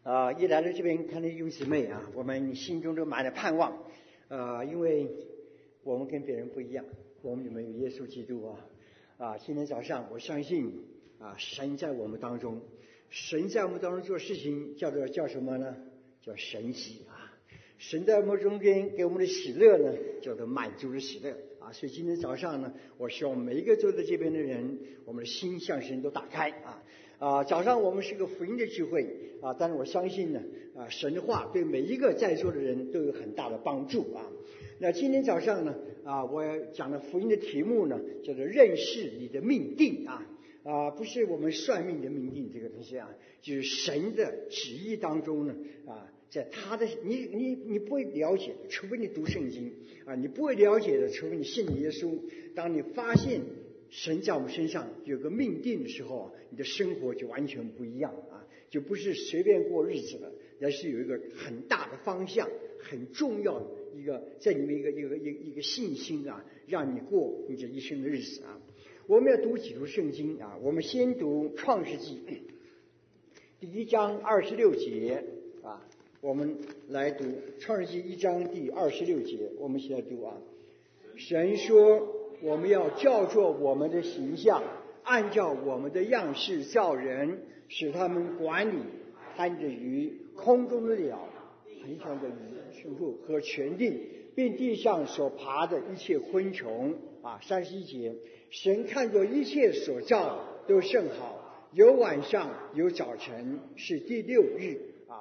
一来到这边看到弟兄姊妹啊，我们心中都满了盼望。因为我们跟别人不一样，我们里面有耶稣基督今天早上我相信神在我们当中，神在我们当中做事情叫什么呢？叫神喜神在我们中间给我们的喜乐呢，叫做满足的喜乐所以今天早上呢，我希望每一个坐在这边的人，我们的心向神都打开早上我们是个福音的聚会但是我相信呢神的话对每一个在座的人都有很大的帮助那今天早上呢我讲的福音的题目呢，叫做认识你的命定不是我们算命的命定这个东西就是神的旨意当中呢在他的你不会了解的，除非你读圣经你不会了解的，除非你信耶稣。当你发现神在我们身上有个命定的时候，你的生活就完全不一样就不是随便过日子了，而是有一个很大的方向，很重要的一个在里面一个信心让你过你这一生的日子我们要读几读圣经我们先读创世纪第1章26节我们来读创世纪1章第26节，我们一起来读神说，我们要照作我们的形象，按照我们的样式造人，使他们管理海的鱼、空中的鸟、地上的牲畜和全地，并地上所爬的一切昆虫31节，神看作一切所造都甚好，有晚上有早晨，是第6日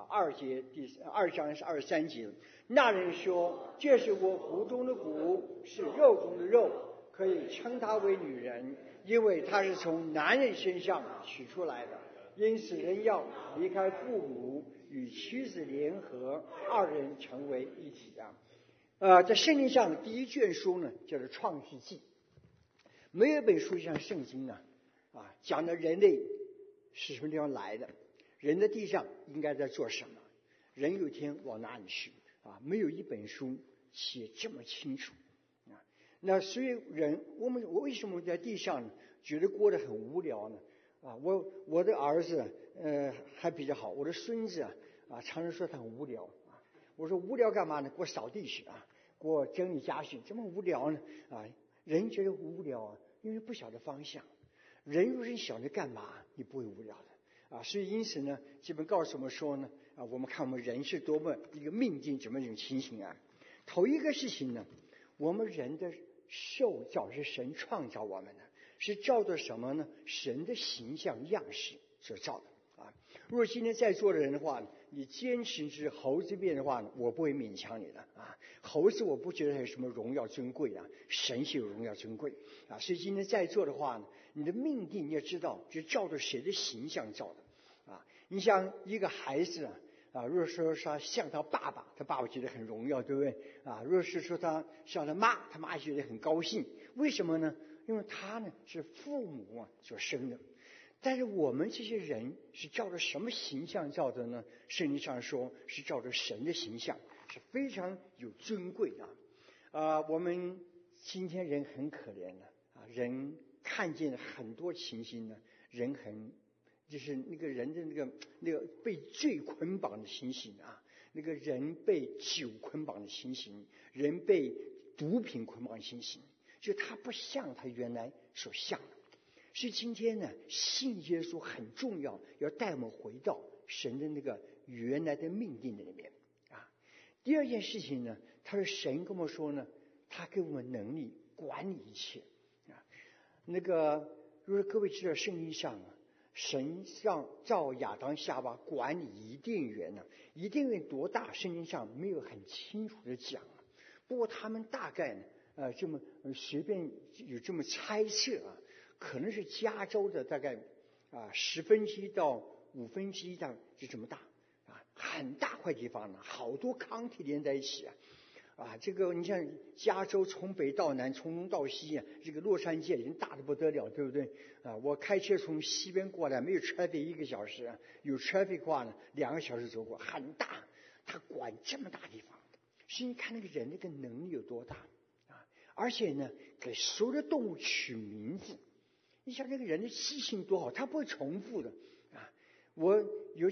2章是23节。那人说，这是我骨中的骨，是肉中的肉，可以称她为女人，因为她是从男人身上取出来的。因此人要离开父母，与妻子联合，二人成为一体在圣经上第一卷书呢，叫做创世纪。没有一本书像圣经讲的人类是什么地方来的，人在地上应该在做什么，人有一天往哪里去没有一本书写这么清楚那所以我为什么在地上觉得过得很无聊呢我的儿子还比较好，我的孙子常常说他很无聊我说无聊干嘛呢？给我扫地去给我整理家训，这么无聊呢人觉得无聊因为不晓得方向。人如果你晓得干嘛，你不会无聊的所以因此呢，这本告诉我们说呢我们看我们人是多么一个命定，怎么一种情形头一个事情呢，我们人的受造是神创造我们的，是照着什么呢？神的形象样式所造的如果今天在座的人的话，你坚持是猴子变的话我不会勉强你的猴子我不觉得有什么荣耀尊贵神是有荣耀尊贵所以今天在座的话呢，你的命定你要知道是照着谁的形象造的你像一个孩子如果说他像他爸爸，他爸爸觉得很荣耀，对不对如果是说他像他妈，他妈觉得很高兴。为什么呢？因为他呢是父母所生的。但是我们这些人是照着什么形象造的呢？圣经上说是照着神的形象，是非常有尊贵的我们今天人很可怜的人看见很多情形呢，人很就是那个人的那个被罪捆绑的情形那个人被酒捆绑的情形，人被毒品捆绑的情形，就他不像他原来所像的。所以今天呢，信耶稣很重要，要带我们回到神的那个原来的命定的里面第二件事情呢，他说神跟我们说呢，他给我们能力管理一切那个如果各位知道圣经上神让造亚当夏娃管理伊甸园伊甸园多大圣经上没有很清楚的讲不过他们大概呢这么随便有这么猜测可能是加州的大概1/10到1/5就这么大很大块地方好多county连在一起这个你像加州从北到南，从东到西这个洛杉矶已经大得不得了，对不对我开车从西边过来，没有 traffic 1个小时有 traffic 的话呢2个小时走过，很大。他管这么大地方，所以你看那个人那个能力有多大而且呢给所有的动物取名字。你想那个人的记性多好，他不会重复的我有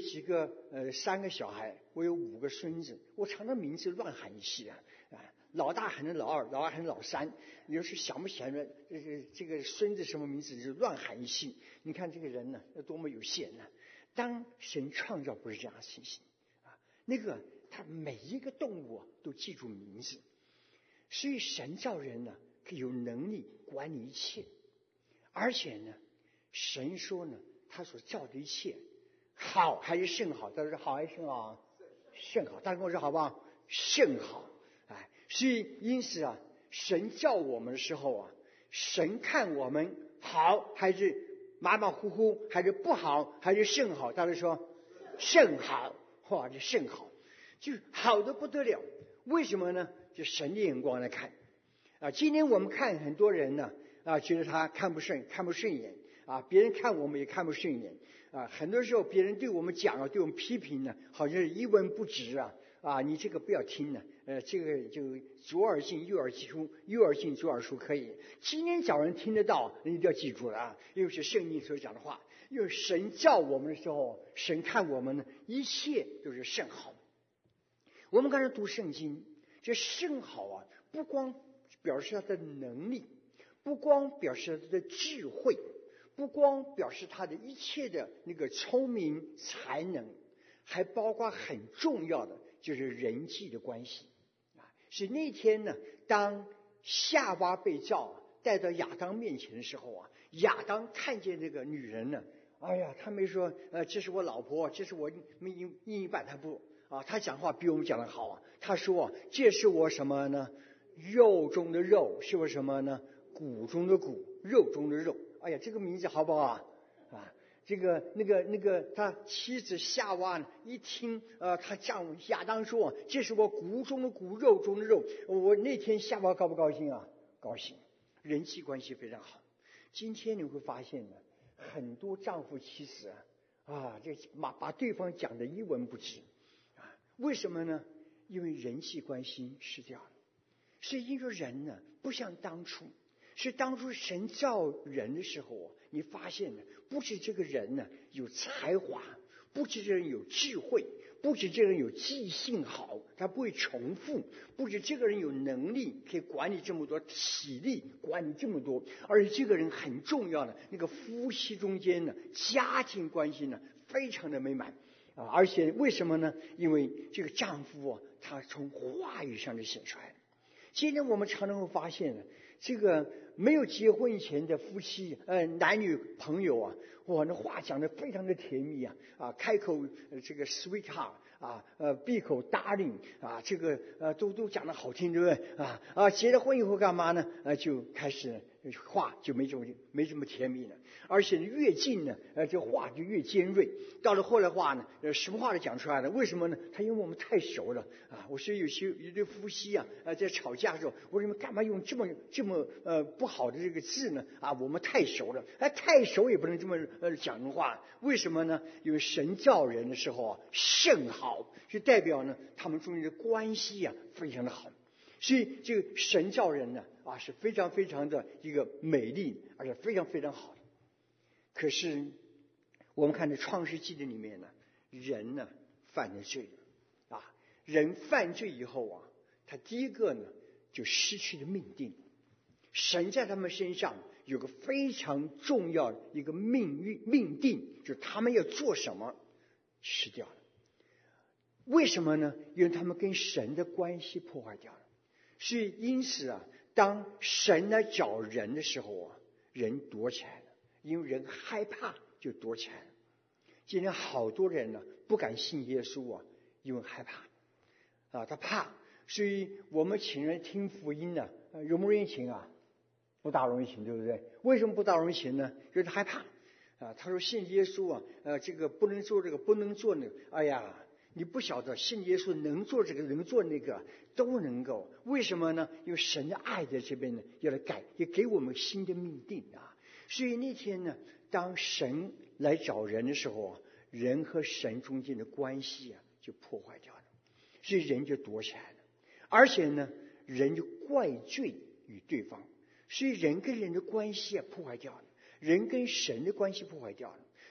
3个小孩，我有5个孙子，我常常名字乱喊一气老大喊成老二，老二喊成老三，有时想不起来这个孙子什么名字就乱喊一气。你看这个人呢，要多么有限呢？当神创造不是这样的情形他每一个动物都记住名字，所以神造人呢，可以有能力管理一切。而且呢，神说呢，他所造的一切好还是甚好？大家说好还是甚好？甚好。大家跟我说好不好？甚好。所以因此神造我们的时候神看我们好还是马马虎虎，还是不好，还是甚好？大家说甚好。哇，这甚好，就是好的不得了。为什么呢？就神的眼光来看今天我们看很多人呢觉得他看不顺眼别人看我们也看不顺眼很多时候别人对我们讲对我们批评呢，好像是一文不值你这个不要听这个就左耳进右耳出，右耳进左耳出可以。今天早上听得到，你一定要记住了因为是圣经所讲的话。因为神造我们的时候，神看我们呢，一切都是甚好。我们刚才读圣经，这甚好不光表示他的能力，不光表示他的智慧，不光表示他的一切的那个聪明才能，还包括很重要的就是人际的关系是那天呢，当夏娃被造带到亚当面前的时候亚当看见这个女人呢，哎呀，他没说这是我老婆，这是我另一半，他不他讲话比我们讲的好他说这是我什么呢？肉中的肉，是我什么呢？骨中的骨，肉中的肉。哎呀，这个名字好不好这个那个他妻子夏娃呢，一听他丈夫亚当说这是我骨中的骨，肉中的肉，我那天夏娃高不高兴高兴。人际关系非常好。今天你会发现呢，很多丈夫妻子这把对方讲得一文不值为什么呢？因为人际关系失掉了。是因为人呢，不像当初，是当初神造人的时候你发现呢，不止这个人呢有才华，不止这个人有智慧，不止这个人有记性好，他不会重复，不止这个人有能力可以管理这么多，体力管理这么多，而且这个人很重要的那个夫妻中间呢，家庭关系呢非常的美满而且为什么呢？因为这个丈夫他从话语上就显出来了。今天我们常常会发现呢，这个没有结婚以前的夫妻男女朋友那话讲得非常的甜蜜开口这个 sweetheart闭口 darling 这个都讲得好听，对不对结了婚以后干嘛呢？就开始话就没这么甜蜜了，而且越近呢这话就越尖锐。到了后来话呢什么话都讲出来了。为什么呢？他因为我们太熟了我说有一对夫妻在吵架的时候，我说你们干嘛用这么不好的这个字呢我们太熟了。太熟也不能这么讲话。为什么呢？因为神造人的时候甚好，就代表呢他们中间的关系非常的好。所以这个神造人呢是非常非常的一个美丽，而且非常非常好的。可是我们看这创世纪的里面呢，人呢犯了罪了人犯罪以后他第一个呢就失去了命定。神在他们身上有个非常重要的一个命定，就是他们要做什么失掉了。为什么呢？因为他们跟神的关系破坏掉了。所以因此当神来找人的时候人躲起来了，因为人害怕就躲起来了。今天好多人呢不敢信耶稣因为害怕他怕。所以我们请人听福音呢容不容易请不大容易请，对不对？为什么不大容易请呢？就是他害怕他说信耶稣这个不能做这个，不能做那个。哎呀，你不晓得信耶稣能做这个能做那个都能够。为什么呢？因为神的爱在这边呢要来改，也给我们新的命定所以那天呢，当神来找人的时候人和神中间的关系就破坏掉了，所以人就躲起来了。而且呢人就怪罪于对方，所以人跟人的关系破坏掉了，人跟神的关系破坏掉了。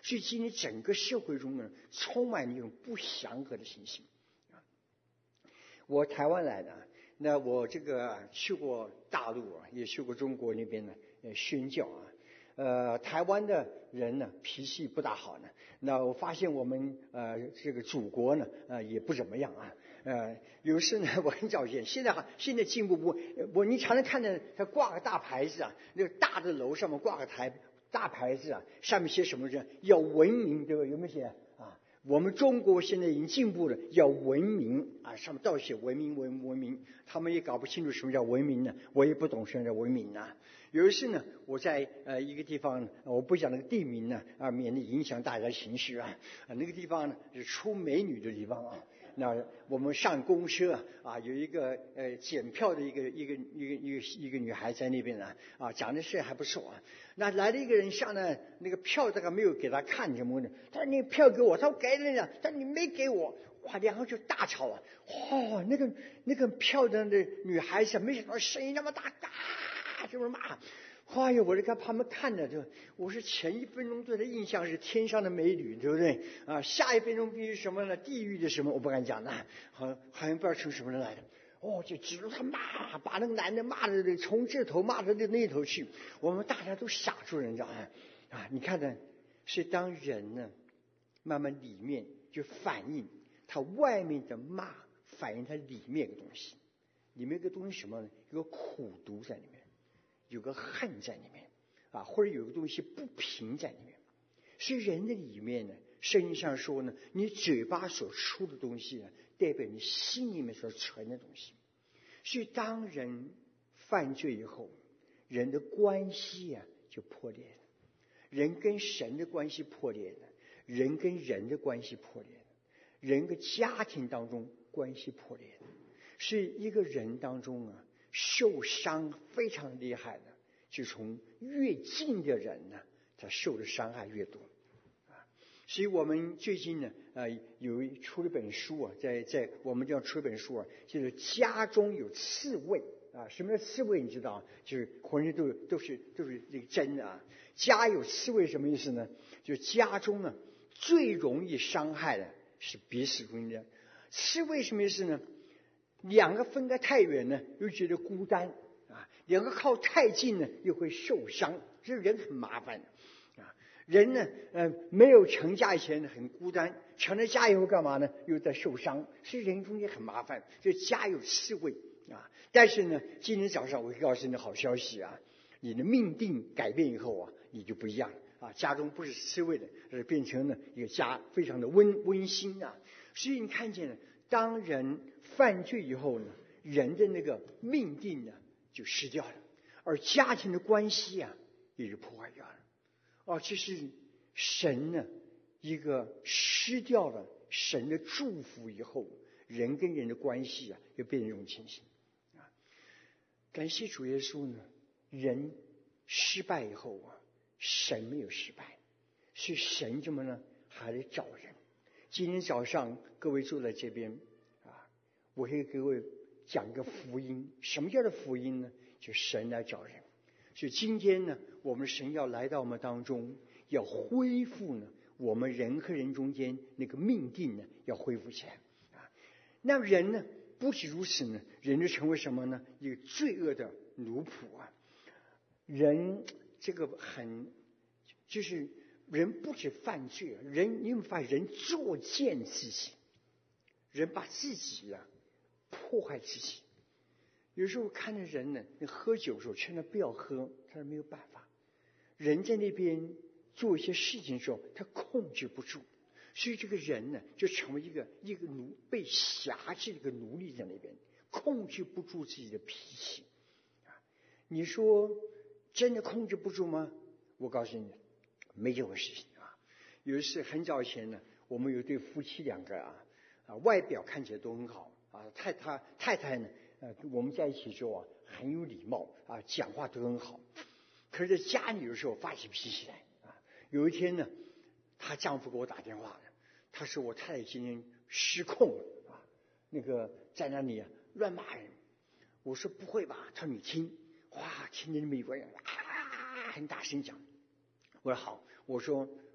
所以今天整个社会中呢，充满那种不祥和的情形。我台湾来的，那我这个去过大陆啊，也去过中国那边呢，宣教啊。台湾的人呢脾气不大好呢。那我发现我们这个祖国呢也不怎么样啊。有时呢我很着急，现在进步不，你常常看见他挂个大牌子啊，那个大的楼上面挂个大牌子啊，上面写什么字？要文明，对吧？有没有写啊？我们中国现在已经进步了，要文明啊，上面倒写文明文明，他们也搞不清楚什么叫文明呢，我也不懂什么叫文明啊。有一次呢，我在一个地方，我不讲那个地名呢啊，免得影响大家情绪啊。那个地方呢是出美女的地方啊。那我们上公车啊，有一个检票的一个女孩在那边呢啊，讲的是还不错啊。那来了一个人上呢，那个票大概没有给他看什么的，他说你票给我，他说给了呢，但你没给我，哇，两个就大吵啊。那个票的那女孩子没想到声音那么大，就是骂。哎呀，我这个他们看着就，我是前1分钟对他印象是天上的美女，对不对啊？下1分钟必须什么呢？地狱的什么？我不敢讲的，好像不知道从什么人来的。就指着他骂，把那个男的骂的从这头骂到那头去，我们大家都傻住了，你知道吗？你看呢，是当人呢慢慢里面就反映他外面的骂，反映他里面的东西，里面有个东西什么呢？有个苦毒在里面。有个恨在里面啊，或者有个东西不平在里面。所以人的里面呢，圣经上说呢，你嘴巴所出的东西呢，代表你心里面所存的东西。所以当人犯罪以后，人的关系就破裂了，人跟神的关系破裂了，人跟人的关系破裂了，人跟家庭当中关系破裂了。所以一个人当中受伤非常厉害的，就从越近的人呢，他受的伤害越多所以我们最近呢出了本书在我们就要出一本书就是家中有刺猬什么叫刺猬？你知道就是浑身都是这个针家有刺猬什么意思呢？就家中呢最容易伤害的是彼此中间。刺猬什么意思呢？两个分开太远呢，又觉得孤单两个靠太近呢，又会受伤。这人很麻烦人呢没有成家以前很孤单，成了家以后干嘛呢？又在受伤。所以人中间很麻烦，所以家有刺猬但是呢，今天早上我会告诉你好消息你的命定改变以后你就不一样了家中不是刺猬的，而变成了一个家非常的温馨所以你看见了，当人犯罪以后呢，人的那个命定呢就失掉了，而家庭的关系也就破坏掉了这是神呢一个失掉了神的祝福以后，人跟人的关系就变成这种情形感谢主耶稣呢，人失败以后神没有失败，所以神怎么呢还得找人。今天早上各位坐在这边我会给各位讲个福音。什么叫做福音呢？就神来找人。所以今天呢，我们神要来到我们当中，要恢复呢我们人和人中间那个命定呢要恢复起来那人呢不止如此呢，人就成为什么呢？一个罪恶的奴仆人这个就是人不止犯罪人你有没有发现人作践自己，人把自己破坏自己。有时候看着人呢，你喝酒的时候劝他不要喝，他说没有办法。人在那边做一些事情的时候，他控制不住，所以这个人呢，就成为一个被辖制的一个奴隶在那边，控制不住自己的脾气你说真的控制不住吗？我告诉你，没这回事情有一次很早以前呢，我们有一对夫妻两个外表看起来都很好太太呢我们在一起的时候很有礼貌讲话都很好。可是在家里的时候发起脾气来有一天呢，她丈夫给我打电话了，他说我太太今天失控了那个在那里乱骂人。我说不会吧？他说你听，哇，听见美国人很大声讲。我说好，我说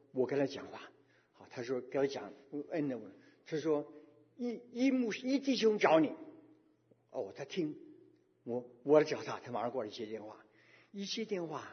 我跟他讲话，好，他说跟他讲，他说一弟兄找你，哦，他听我找他，他马上过来接电话，一接电话，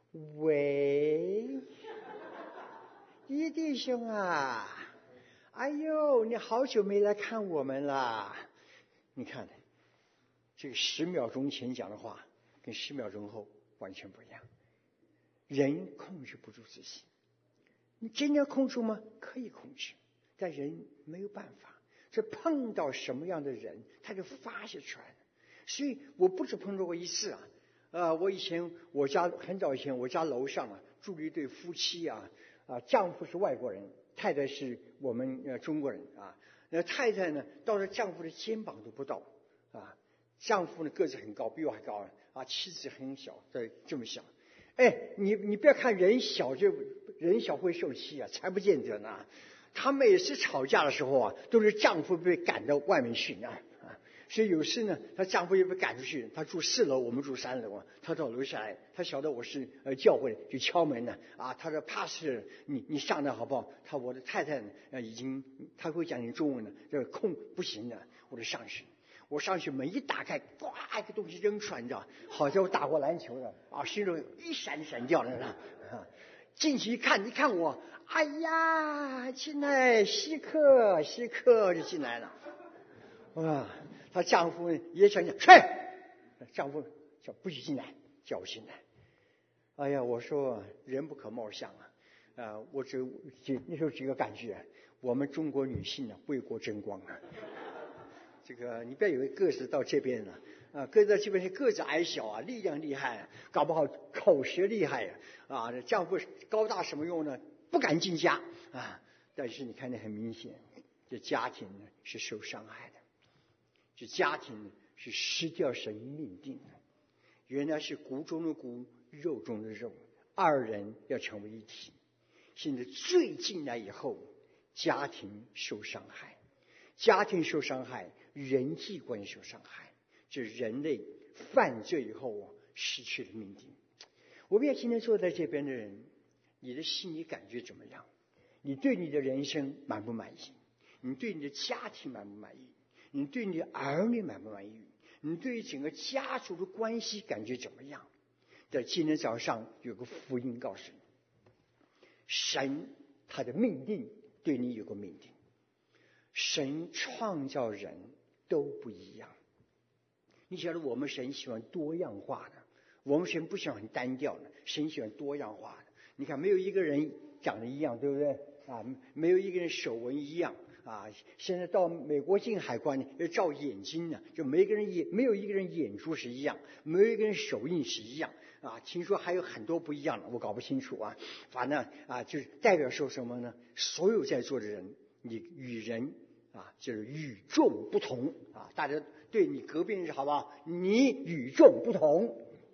喂，一弟兄啊，哎呦，你好久没来看我们啦，你看这个10秒钟前讲的话跟10秒钟后完全不一样。人控制不住自己，你真的控制吗？可以控制，但人没有办法，这碰到什么样的人他就发泄出来了。所以我不止碰到过一次我家很早以前我家楼上住了一对夫妻丈夫是外国人，太太是我们中国人那太太呢到了丈夫的肩膀都不到丈夫呢个子很高，比我还高妻子很小，这么小。你不要看人小会受气才不见得呢。她每次吵架的时候都是丈夫被赶到外面去所以有时呢，她丈夫也被赶出去，她住4楼，我们住3楼她到楼下来，她晓得我是教会就敲门呢她说pastor你上来好不好？我的太太呢她会讲中文的，这空不行的，我就上去。我上去门一打开，呱，一个东西扔出来，你知道，好像我打过篮球的心中一闪掉了进去一看我，哎呀，进来稀客就进来了她丈夫也想去，丈夫叫不许进来，叫我进来。哎呀，我说人不可貌相我那时候几个感觉，我们中国女性为国争光这个你不要以为个子到这边了个子到这边是个子矮小力量厉害搞不好口舌厉害丈夫高大什么用呢？不敢进家但是你看得很明显，这家庭呢是受伤害的，这家庭呢是失掉神命定的。原来是骨中的骨，肉中的肉，二人要成为一体。现在罪进来以后，家庭受伤害，人际关系受伤害，这人类犯罪以后失去了命定。我们要今天坐在这边的人，你的心理感觉怎么样？你对你的人生满不满意？你对你的家庭满不满意？你对你的儿女满不满意？你对整个家族的关系感觉怎么样？在今天早上有个福音告诉你，神他的命定对你有个命定。神创造人都不一样，你晓得我们神喜欢多样化的，我们神不喜欢很单调的，神喜欢多样化的。你看没有一个人长得一样，对不对没有一个人手纹一样现在到美国进海关要照眼睛呢，就没有一个人眼珠是一样，没有一个人手印是一样听说还有很多不一样的，我搞不清楚反正就是代表说什么呢？所有在座的人，你与人就是与众不同大家对你隔壁人好不好？你与众不同，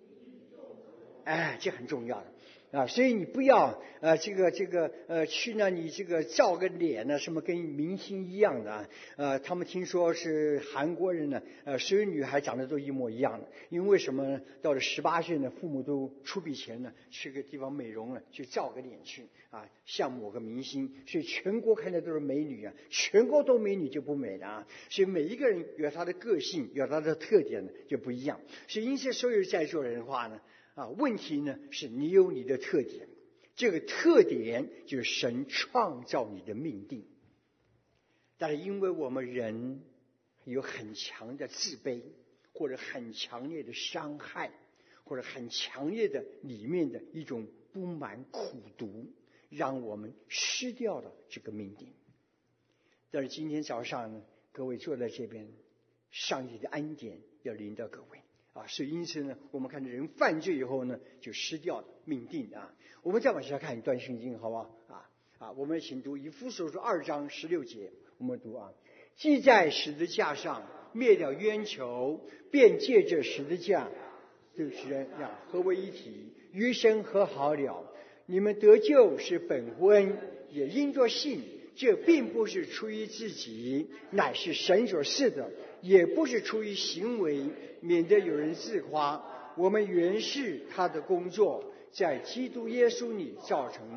这很重要的所以你不要去呢，你照个脸呢，什么跟明星一样的他们听说是韩国人呢所有女孩长得都一模一样的，因为什么呢？到了18岁呢，父母都出笔钱呢，去个地方美容了，去照个脸去像某个明星，所以全国看的都是美女全国都美女就不美了所以每一个人有他的个性，有他的特点呢就不一样。所以因此所有在座人的话呢问题呢是你有你的特点，这个特点就是神创造你的命定。但是因为我们人有很强的自卑，或者很强烈的伤害，或者很强烈的里面的一种不满苦毒，让我们失掉了这个命定。但是今天早上呢，各位坐在这边，上帝的恩典要临到各位所以因此呢，我们看到人犯罪以后呢，就失掉了命定我们再往下看一段圣经好不好我们请读以弗所书2章16节，我们读既在十字架上灭了冤仇，便借着十字架就是人合为一体，与神和好了。你们得救是本乎恩，也因着信。这并不是出于自己，乃是神所赐的，也不是出于行为，免得有人自夸。我们原是他的工作，在基督耶稣里造成的。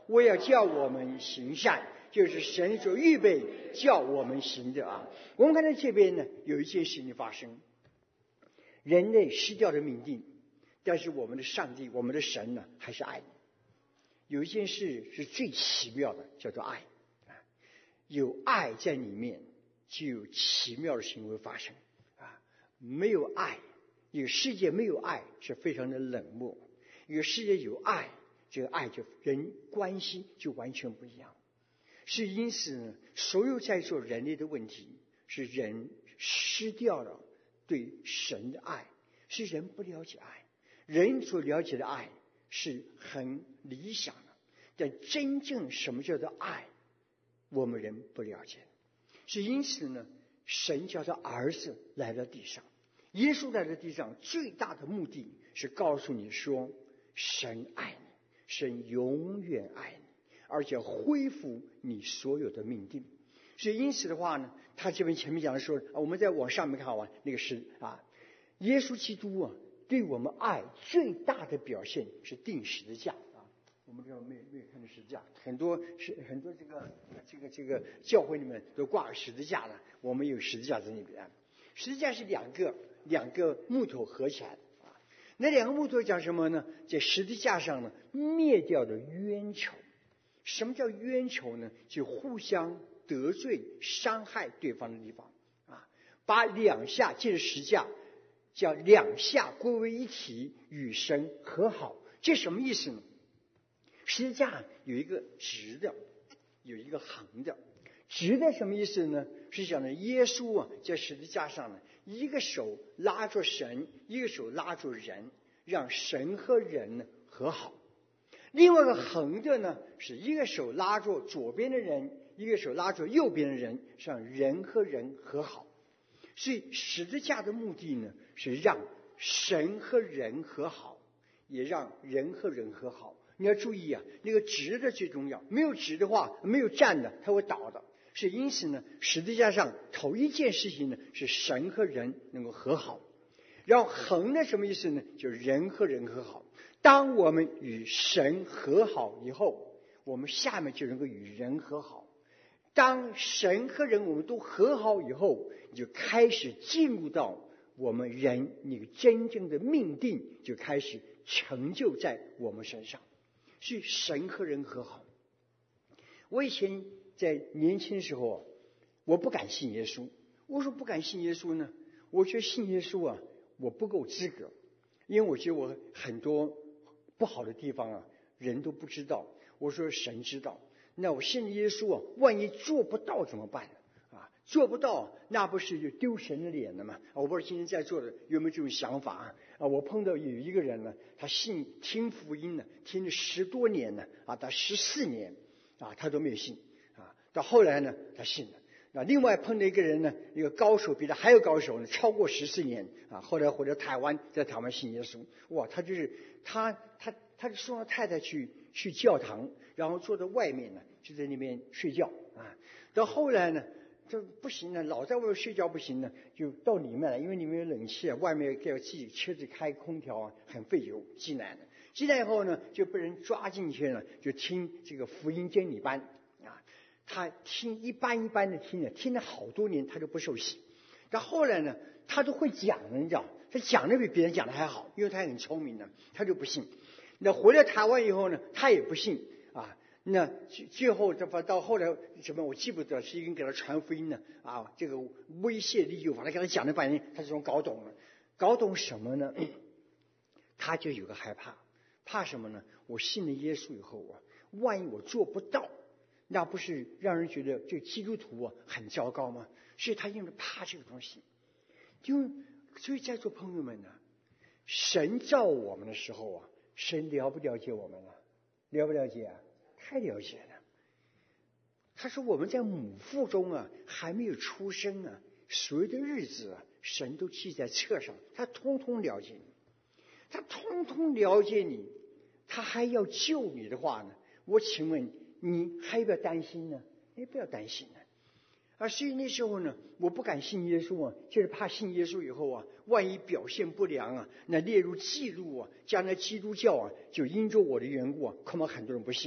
我要叫我们行善，就是神所预备叫我们行的啊。我们看到这边呢，有一件事情发生，人类失掉了命定，但是我们的上帝，我们的神呢，还是爱你。有一件事是最奇妙的，叫做爱。有爱在里面，就有奇妙的行为发生啊！没有爱，一个世界没有爱是非常的冷漠；一个世界有爱，这个爱就人关系就完全不一样。是因此呢，所有在座人类的问题，是人失掉了对神的爱，是人不了解爱。人所了解的爱是很理想的，但真正什么叫做爱，我们人不了解。是因此呢，神叫他儿子来到地上，耶稣来到地上最大的目的是告诉你说，神爱你，神永远爱你，而且恢复你所有的命定。所以因此的话呢，他这边前面讲的说，我们再往上面看完那个是耶稣基督对我们爱最大的表现是钉十字架。我们这没有看到十字架，很多这个教会里面都挂十字架了，我们有十字架在那边。十字架是两个木头合起来的那两个木头讲什么呢？在十字架上呢，灭掉的冤仇。什么叫冤仇呢？就互相得罪、伤害对方的地方把两下借着十字架，叫两下归为一体，与神和好。这什么意思呢？十字架有一个直的，有一个横的。直的什么意思呢？是讲的耶稣在十字架上呢，一个手拉着神，一个手拉着人，让神和人呢和好。另外一个横的呢，是一个手拉着左边的人，一个手拉着右边的人，让人和人和好。所以十字架的目的呢，是让神和人和好，也让人和人和好。你要注意那个直的最重要，没有直的话，没有站的，它会倒的。是因此呢，十字架上头一件事情呢，是神和人能够和好。然后横的什么意思呢？就是人和人和好。当我们与神和好以后，我们下面就能够与人和好。当神和人我们都和好以后，你就开始进入到我们人那个真正的命定，就开始成就在我们身上。是神和人和好。我以前在年轻的时候，我不敢信耶稣。为什么不敢信耶稣呢？我觉得信耶稣我不够资格，因为我觉得我很多不好的地方人都不知道，我说神知道。那我信耶稣万一做不到怎么办做不到，那不是就丢神的脸了吗？我不知道今天在座的有没有这种想法我碰到有一个人呢，他听福音呢，听了10多年呢到14年他都没有信到后来呢，他信了。另外碰到一个人呢，一个高手比他还有高手呢，超过14年后来回到台湾，在台湾信耶稣。哇，他就是他送他太太去教堂，然后坐在外面呢，就在那边睡觉到后来呢，这不行了，老在外面睡觉不行呢，就到里面了，因为里面有冷气外面给自己车子开空调很费油，进来了。进来以后呢，就被人抓进去了，就听这个福音真理班他听一般的听了好多年，他就不受洗。到后来呢，他都会讲了，你知道，他讲的比别人讲的还好，因为他很聪明呢，他就不信。那回到台湾以后呢，他也不信那最后到后来什么我记不得，是一个人给他传福音呢这个威胁利诱，反正给他讲了半天，他终于搞懂了。搞懂什么呢？他就有个害怕什么呢？我信了耶稣以后万一我做不到，那不是让人觉得这个基督徒很糟糕吗？所以他因为怕这个东西。所以在座朋友们神造我们的时候神了不了解我们了不了解太了解了。他说我们在母腹中还没有出生所有的日子神都记在册上，他通通了解你，他通通了解你，他还要救你的话呢，我请问你还要不要担心呢？你不要担心所以那时候呢，我不敢信耶稣就是怕信耶稣以后万一表现不良那列入记录将来基督教就因着我的缘故恐怕很多人不信了。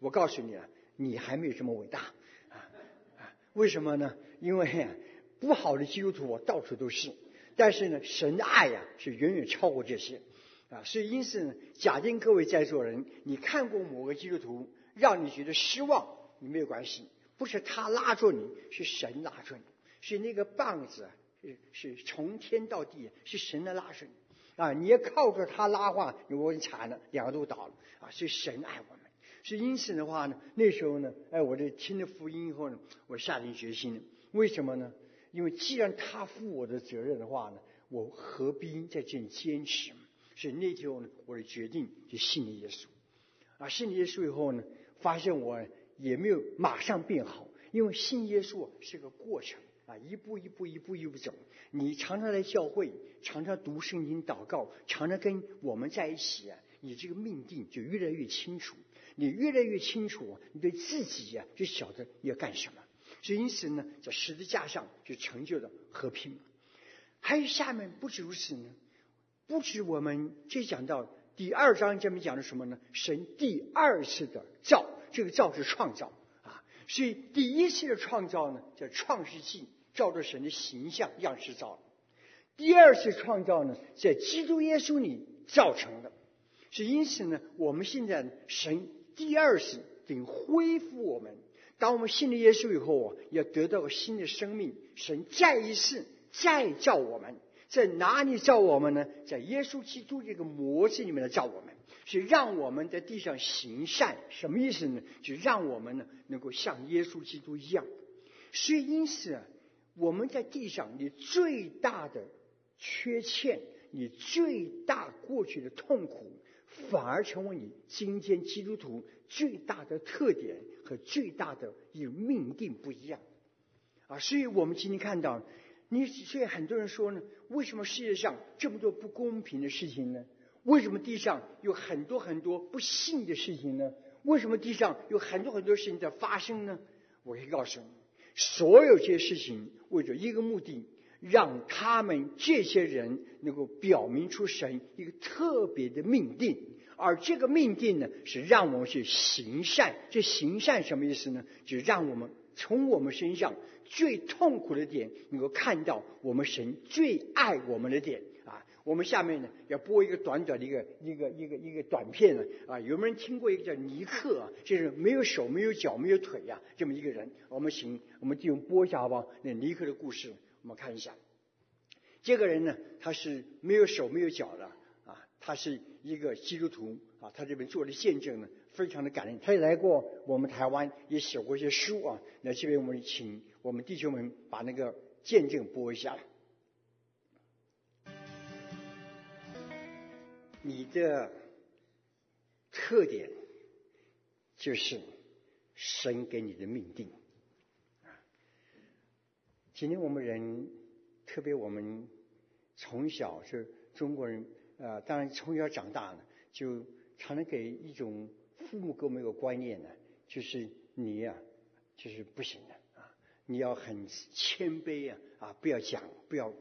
我告诉你啊，你还没有这么伟大为什么呢？因为不好的基督徒到处都是，但是呢，神的爱是远远超过这些所以因此呢，假定各位在座人，你看过某个基督徒让你觉得失望，你没有关系，不是他拉住你，是神拉住你，是那个棒子是从天到地，是神的拉着你你要靠着他拉话，我惨了，两个都倒了所以神爱我们。所以因此的话呢，那时候呢，我这听了福音以后呢，我下定决心了。为什么呢？因为既然他负我的责任的话呢，我何必在这里坚持？所以那天呢，我的决定就信了耶稣信了耶稣以后呢，发现我也没有马上变好，因为信耶稣是个过程一步一步走。你常常来教会，常常读圣经祷告，常常跟我们在一起你这个命定就越来越清楚。你越来越清楚你对自己就晓得要干什么。所以因此呢，在十字架上就成就了和平。还有下面不止如此呢，不止我们这讲到第2章这边讲的什么呢？神第2次的造，这个造是创造所以第1次的创造呢，叫创世纪，照着神的形象样式造的。第2次创造呢，在基督耶稣里造成的。所以因此呢，我们现在神第2次等恢复我们。当我们信了耶稣以后要得到个新的生命，神再一次再造我们。在哪里造我们呢？在耶稣基督这个模子里面来造我们，是让我们在地上行善。什么意思呢？就让我们呢能够像耶稣基督一样。所以因此我们在地上你最大的缺欠，你最大过去的痛苦，反而成为你今天基督徒最大的特点和最大的一个命定不一样所以我们今天看到所以很多人说呢，为什么世界上这么多不公平的事情呢？为什么地上有很多很多不幸的事情呢？为什么地上有很多很多事情在发生呢？我可以告诉你，所有这些事情为了一个目的，让他们这些人能够表明出神一个特别的命定。而这个命定呢，是让我们去行善。这行善什么意思呢？就让我们从我们身上最痛苦的点能够看到我们神最爱我们的点我们下面呢要播一个短短的一个短片有没有人听过一个叫尼克就是没有手没有脚没有腿这么一个人？我们弟兄播一下好不好？那尼克的故事我们看一下。这个人呢，他是没有手没有脚的他是一个基督徒他这边做的见证呢，非常的感人。他也来过我们台湾，也写过一些书那这边我们请我们弟兄们把那个见证播一下。你的特点就是神给你的命定今天我们人，特别我们从小是中国人当然从小长大了，就常常给一种父母给我们一个观念呢，就是你就是不行的你要很谦卑不要讲，不要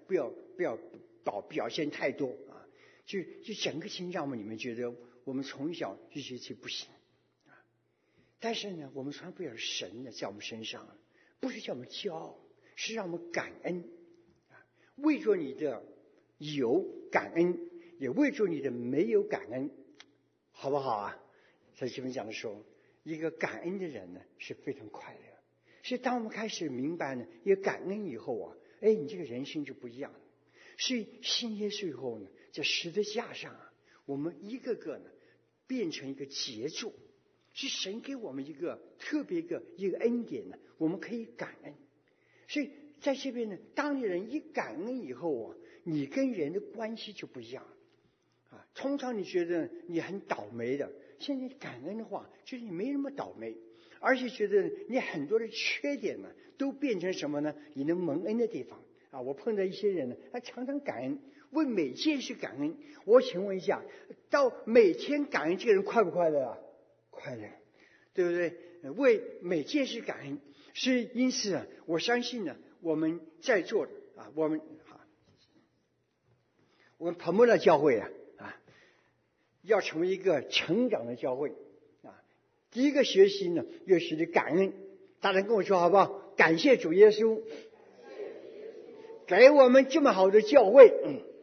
表现太多就整个情让你们觉得我们从小就觉得不行但是呢，我们从来不要神在我们身上，不是叫我们骄傲，是让我们感恩为着你的有感恩，也为着你的没有感恩，好不好在这边讲的时候，一个感恩的人呢是非常快乐。所以当我们开始明白呢，一个感恩以后你这个人生就不一样了。所以信耶稣以后呢，在十字架上我们一个个呢变成一个杰作，是神给我们一个特别一个恩典呢，我们可以感恩。所以在这边呢，当你人一感恩以后你跟人的关系就不一样通常你觉得你很倒霉的，现在感恩的话，就是你没那么倒霉，而且觉得你很多的缺点呢，都变成什么呢？你能蒙恩的地方我碰到一些人呢，他常常感恩，为每件事感恩。我请问一下，到每天感恩这个人快不快乐快乐，对不对？为每件事感恩。所以因此我相信呢，我们在座的我们彭慕的教会要成为一个成长的教会第一个学习呢，要学习感恩。大家跟我说好不好？感谢主耶稣，给我们这么好的教会，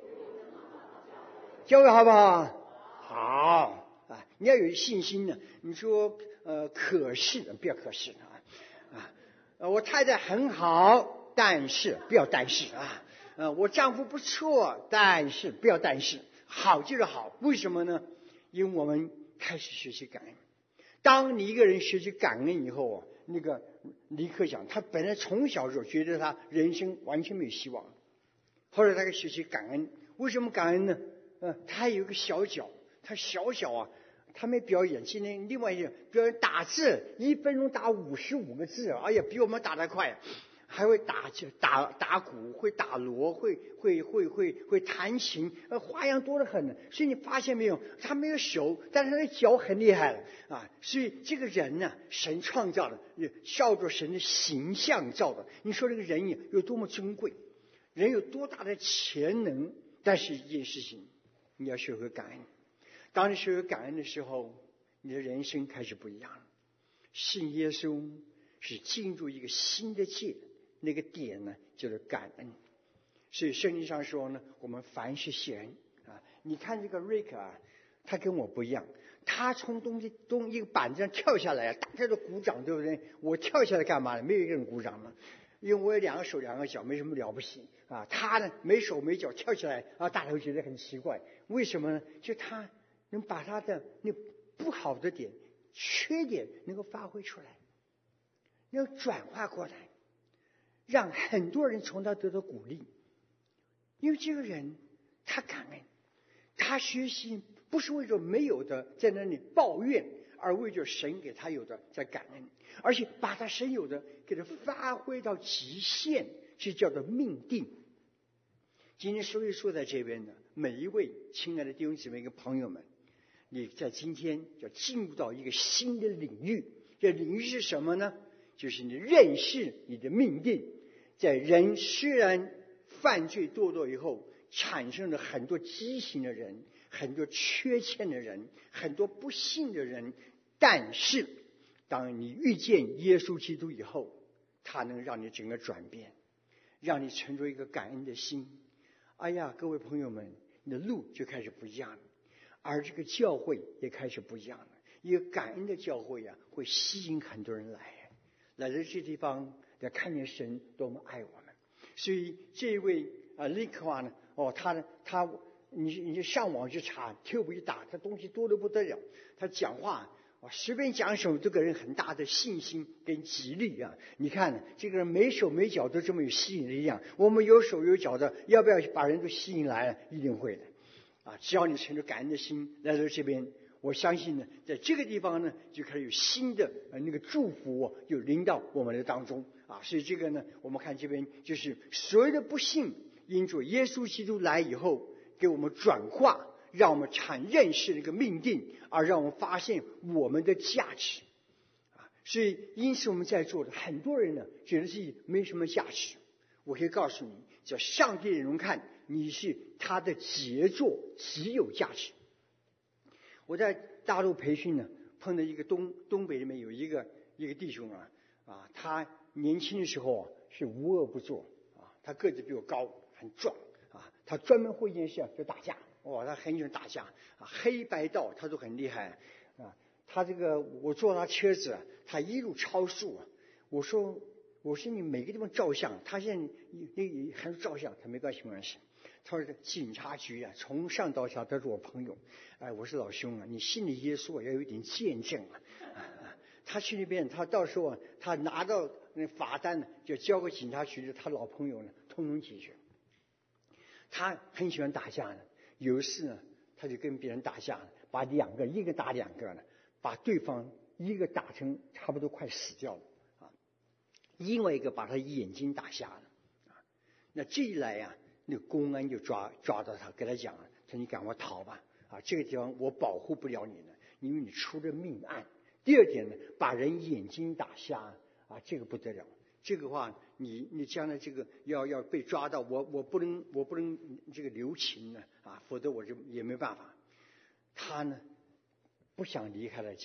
教会好不好？好啊！你要有信心呢。你说可是不要可是我太太很好，但是不要但是我丈夫不错，但是不要但是。好就是好，为什么呢？因为我们开始学习感恩。当你一个人学习感恩以后那个尼克讲，他本来从小时候觉得他人生完全没有希望，后来他开始学习感恩。为什么感恩呢？他有一个小脚，他小他没表演。今天另外一个表演打字，1分钟打55个字，哎呀，比我们打得快。还会打鼓，会打锣，会弹琴，花样多得很。所以你发现没有，他没有手，但是他的脚很厉害了所以这个人呢，神创造的，照着神的形象造的。你说这个人有多么珍贵，人有多大的潜能？但是一件事情，你要学会感恩。当你学会感恩的时候，你的人生开始不一样了。信耶稣是进入一个新的界。那个点呢，就是感恩。所以圣经上说呢，我们凡事谢恩你看这个瑞克他跟我不一样，他从一个板子上跳下来大家都鼓掌，对不对？我跳下来干嘛呢？没有一个人鼓掌了，因为我有2个手2个脚，没什么了不起他呢没手没脚跳起来大家会觉得很奇怪。为什么呢？就他能把他的那不好的点、缺点能够发挥出来，要转化过来，让很多人从他得到鼓励。因为这个人他感恩，他学习不是为着没有的在那里抱怨，而为着神给他有的在感恩，而且把他神有的给他发挥到极限，是叫做命定。今天所以说在这边的每一位亲爱的弟兄姊妹跟朋友们，你在今天要进入到一个新的领域。这领域是什么呢？就是你认识你的命定。在人虽然犯罪堕落以后，产生了很多畸形的人，很多缺欠的人，很多不幸的人，但是当你遇见耶稣基督以后，他能让你整个转变，让你存着一个感恩的心。哎呀，各位朋友们，你的路就开始不一样了，而这个教会也开始不一样了。一个感恩的教会会吸引很多人来到这地方，来看见神多么爱我们。所以这一位利克瓦呢，你就上网去查 ，Tube 一打，他东西多得不得了。他讲话随便讲什么都给人很大的信心跟激励你看这个人没手没脚都这么有吸引力我们有手有脚的，要不要把人都吸引来？一定会的只要你存着感恩的心来到这边，我相信呢，在这个地方呢，就开始有新的那个祝福就临到我们的当中所以这个呢，我们看这边就是所有的不幸，因着耶稣基督来以后，给我们转化，让我们认识那个命定，而让我们发现我们的价值所以因此我们在座的很多人呢，觉得自己没什么价值。我可以告诉你，只要上帝眼中看，你是他的杰作，极有价值。我在大陆培训呢，碰到一个东北里面有一个弟兄他年轻的时候是无恶不作他个子比我高，很壮他专门会一件事就打架他很喜欢打架黑白道他都很厉害他这个我坐他车子他一路超速我说你每个地方照相，他现在还是照相，他没关系。他说警察局从上到下都是我朋友。我说老兄你信了耶稣要有一点见证他去那边，他到时候他拿到那罚单就交给警察局的，他老朋友呢通通解决。他很喜欢打架有一次呢，他就跟别人打架把一个打2个把对方一个打成差不多快死掉了另外一个把他眼睛打瞎了那这一来那个公安就抓到他，跟他讲说你赶快逃吧这个地方我保护不了你了，因为你出了命案。第二点呢，把人眼睛打瞎这个不得了，这个话你将来这个要被抓到，我不能这个留情否则我就也没办法。他呢不想离开了家，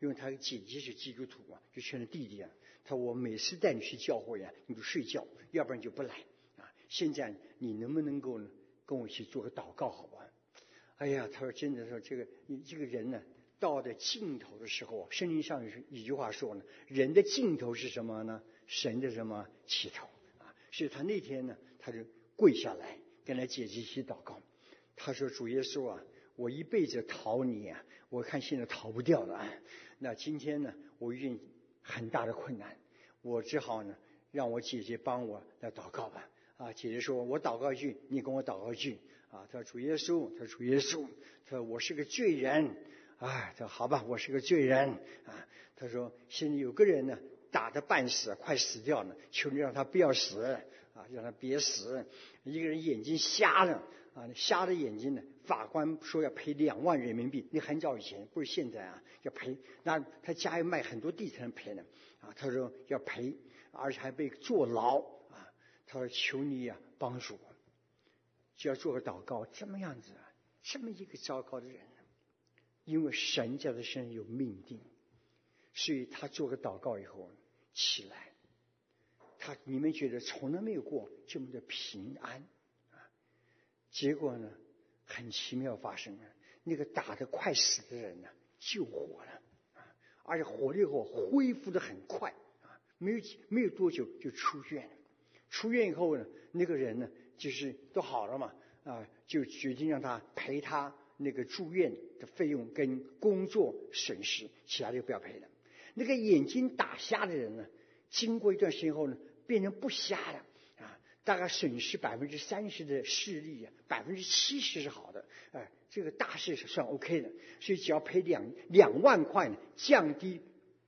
因为他的姐姐是基督徒啊，就劝了弟弟啊，他说我每次带你去教会啊，你就睡觉，要不然就不来啊。现在你能不能够呢，跟我一起做个祷告，好吧？哎呀，他说真的说你这个人呢，到了尽头的时候啊，圣经上有一句话说呢，人的尽头是什么呢？神的什么起头啊？所以他那天呢，他就跪下来跟他姐姐一起祷告。他说：“主耶稣啊，我一辈子讨你啊，我看现在逃不掉了啊。那今天呢，我遇见很大的困难，我只好呢，让我姐姐帮我来祷告吧。啊，姐姐说，我祷告一句，你跟我祷告一句。啊，他说主耶稣，他说主耶稣，他说我是个罪人。他说好吧，我是个罪人啊。他说现在有个人呢，打得半死，快死掉了，求你让他不要死啊，让他别死。一个人眼睛瞎了。”啊，瞎的眼睛呢？法官说要赔2万人民币，那很早以前，不是现在啊，要赔。那他家要卖很多地才能赔呢。啊，他说要赔，而且还被坐牢啊。他说求你呀，帮助我，就要做个祷告。这么样子啊，这么一个糟糕的人，因为神在他身上有命定，所以他做个祷告以后起来，你们觉得从来没有过这么的平安。结果呢，很奇妙发生了，那个打得快死的人呢，救活了啊，而且活了以后恢复得很快啊，没有多久就出院了。出院以后呢，那个人呢，就是都好了嘛啊，就决定让他赔他那个住院的费用跟工作损失，其他就不要赔了。那个眼睛打瞎的人呢，经过一段时间后呢，变成不瞎了。大概损失30%的视力啊，70%是好的，这个大事是算 OK 的，所以只要赔2万块呢，降低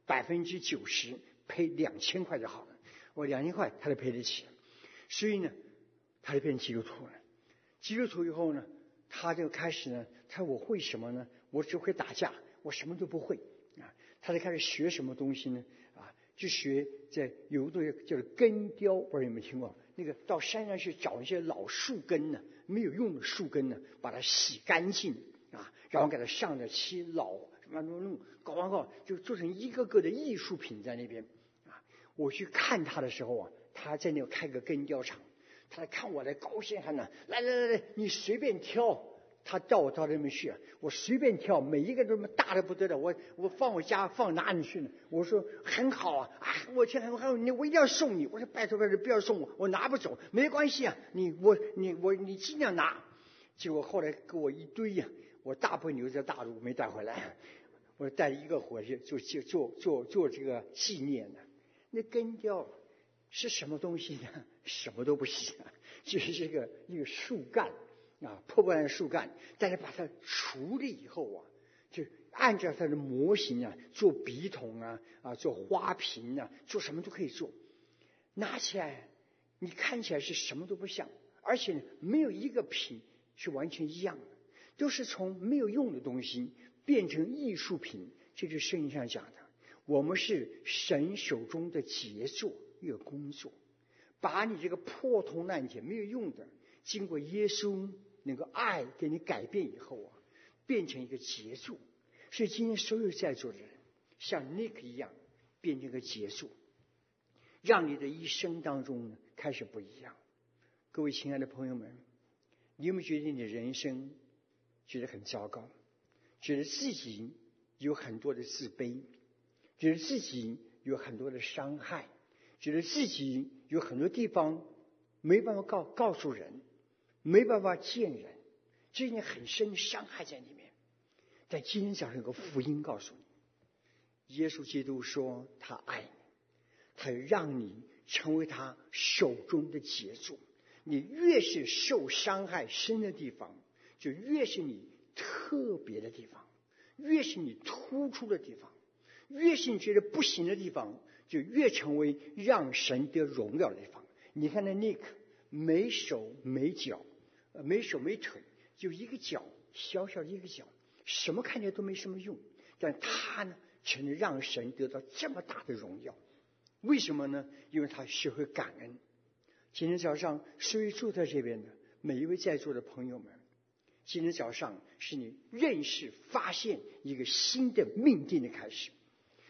90%，赔2000块就好了。我2000块他就赔得起，所以呢，他就变成基督徒了。基督徒以后呢，他就开始呢，他说我会什么呢？我只会打架，我什么都不会啊。他就开始学什么东西呢？就学有的叫做根雕，不知道有没有听过？那个到山上去找一些老树根呢，没有用的树根呢，把它洗干净啊，然后给它上的漆老什么弄搞完后，就做成一个个的艺术品在那边啊。我去看他的时候啊，他在那开个根雕厂，他来看我来高兴很呢，来，你随便挑。他到我到那边去，我随便挑，每一个都大的不得了。我放我家放哪里去呢？我说很好啊，我天很好，我一定要送你。我说拜托不要送我拿不走，没关系啊，你尽量拿。结果后来给我一堆呀，我大部分留在大陆没带回来，我带一个回去做这个纪念的。那根雕是什么东西呢？什么都不是，就是一个树干。破烂的树干，但是把它处理以后啊，就按照它的模型啊，做笔筒做花瓶做什么都可以做。拿起来，你看起来是什么都不像，而且呢，没有一个品是完全一样的，都是从没有用的东西变成艺术品。这就是圣经上讲的，我们是神手中的杰作，一个工作，把你这个破铜烂铁没有用的，经过耶稣能够爱给你改变以后啊，变成一个杰作。所以今天所有在座的人像 Nick 一样变成一个杰作，让你的一生当中呢开始不一样。各位亲爱的朋友们，你有没有觉得你的人生觉得很糟糕，觉得自己有很多的自卑，觉得自己有很多的伤害，觉得自己有很多地方没办法告诉人，没办法见人，这件很深的伤害在里面。但今天早上有个福音告诉你，耶稣基督说他爱你，他让你成为他手中的杰作。你越是受伤害深的地方，就越是你特别的地方，越是你突出的地方，越是你觉得不行的地方，就越成为让神得荣耀的地方。你看那 Nick 没手没脚，没手没腿，就一个脚，小小的一个脚，什么看起来都没什么用，但他呢，才能让神得到这么大的荣耀。为什么呢？因为他学会感恩。今天早上所有坐在这边的每一位在座的朋友们，今天早上是你认识发现一个新的命定的开始。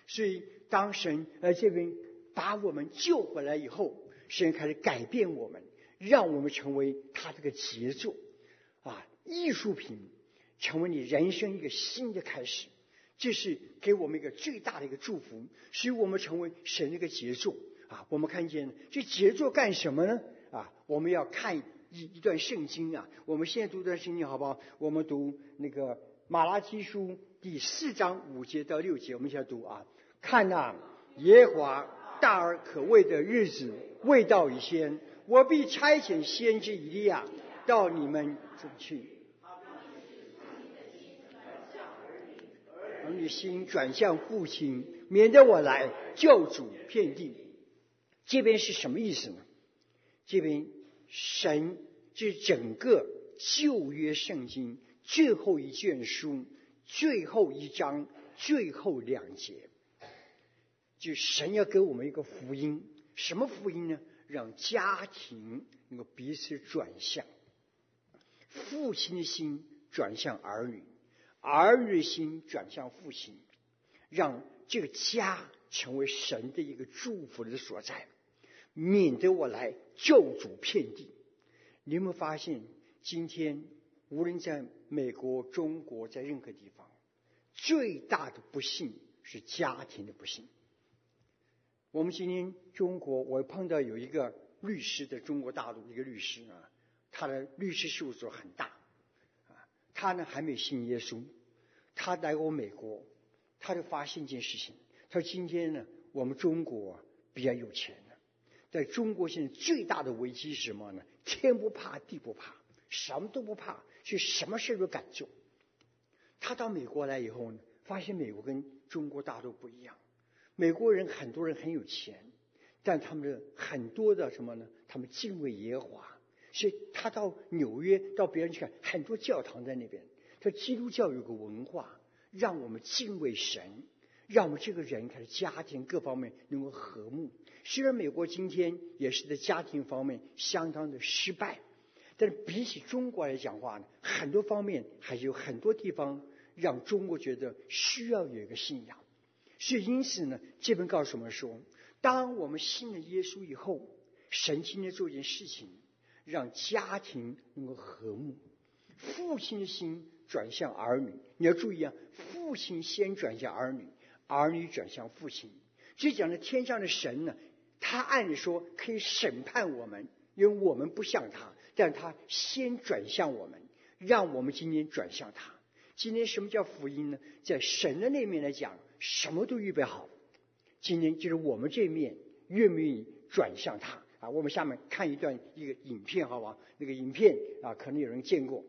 所以当神这边把我们救回来以后，神开始改变我们，让我们成为他这个杰作艺术品，成为你人生一个新的开始。这是给我们一个最大的一个祝福，使我们成为神的一个杰作我们看见这杰作干什么呢？我们要看一段圣经我们现在读一段圣经好不好？我们读那个马拉基书第4章5节到6节，我们一起来读看耶和华大而可畏的日子未到以先，我必差遣先知以利亚到你们中去，儿女心转向父亲，免得我来救主遍地。这边是什么意思呢？这边神这整个旧约圣经最后一卷书最后一章最后2节，就神要给我们一个福音。什么福音呢？让家庭能够彼此转向，父亲的心转向儿女，儿女的心转向父亲，让这个家成为神的一个祝福的所在，免得我来救主遍地。你有没有发现，今天无论在美国、中国，在任何地方，最大的不幸是家庭的不幸。我们今天中国，我碰到有一个律师，在中国大陆一个律师他的律师事务所很大他呢还没信耶稣，他来过美国，他就发现一件事情，他说今天呢我们中国比较有钱了，在中国现在最大的危机是什么呢？天不怕地不怕，什么都不怕，所以什么事都敢做。他到美国来以后呢，发现美国跟中国大陆不一样，美国人很多人很有钱，但他们的很多的什么呢？他们敬畏耶和华，所以他到纽约到别人去看，很多教堂在那边。他基督教有个文化，让我们敬畏神，让我们这个人他的家庭各方面能够和睦。虽然美国今天也是在家庭方面相当的失败，但是比起中国来讲话呢，很多方面还有很多地方让中国觉得需要有一个信仰。所以因此呢，这本告诉我们说，当我们信了耶稣以后，神今天做一件事情，让家庭能够和睦，父亲的心转向儿女。你要注意父亲先转向儿女，儿女转向父亲。这讲的天上的神呢，他按理说可以审判我们，因为我们不像他，但他先转向我们，让我们今天转向他。今天什么叫福音呢？在神的那面来讲，什么都预备好。今天就是我们这面愿不愿意转向他我们下面看一个影片好不好？那个影片可能有人见过。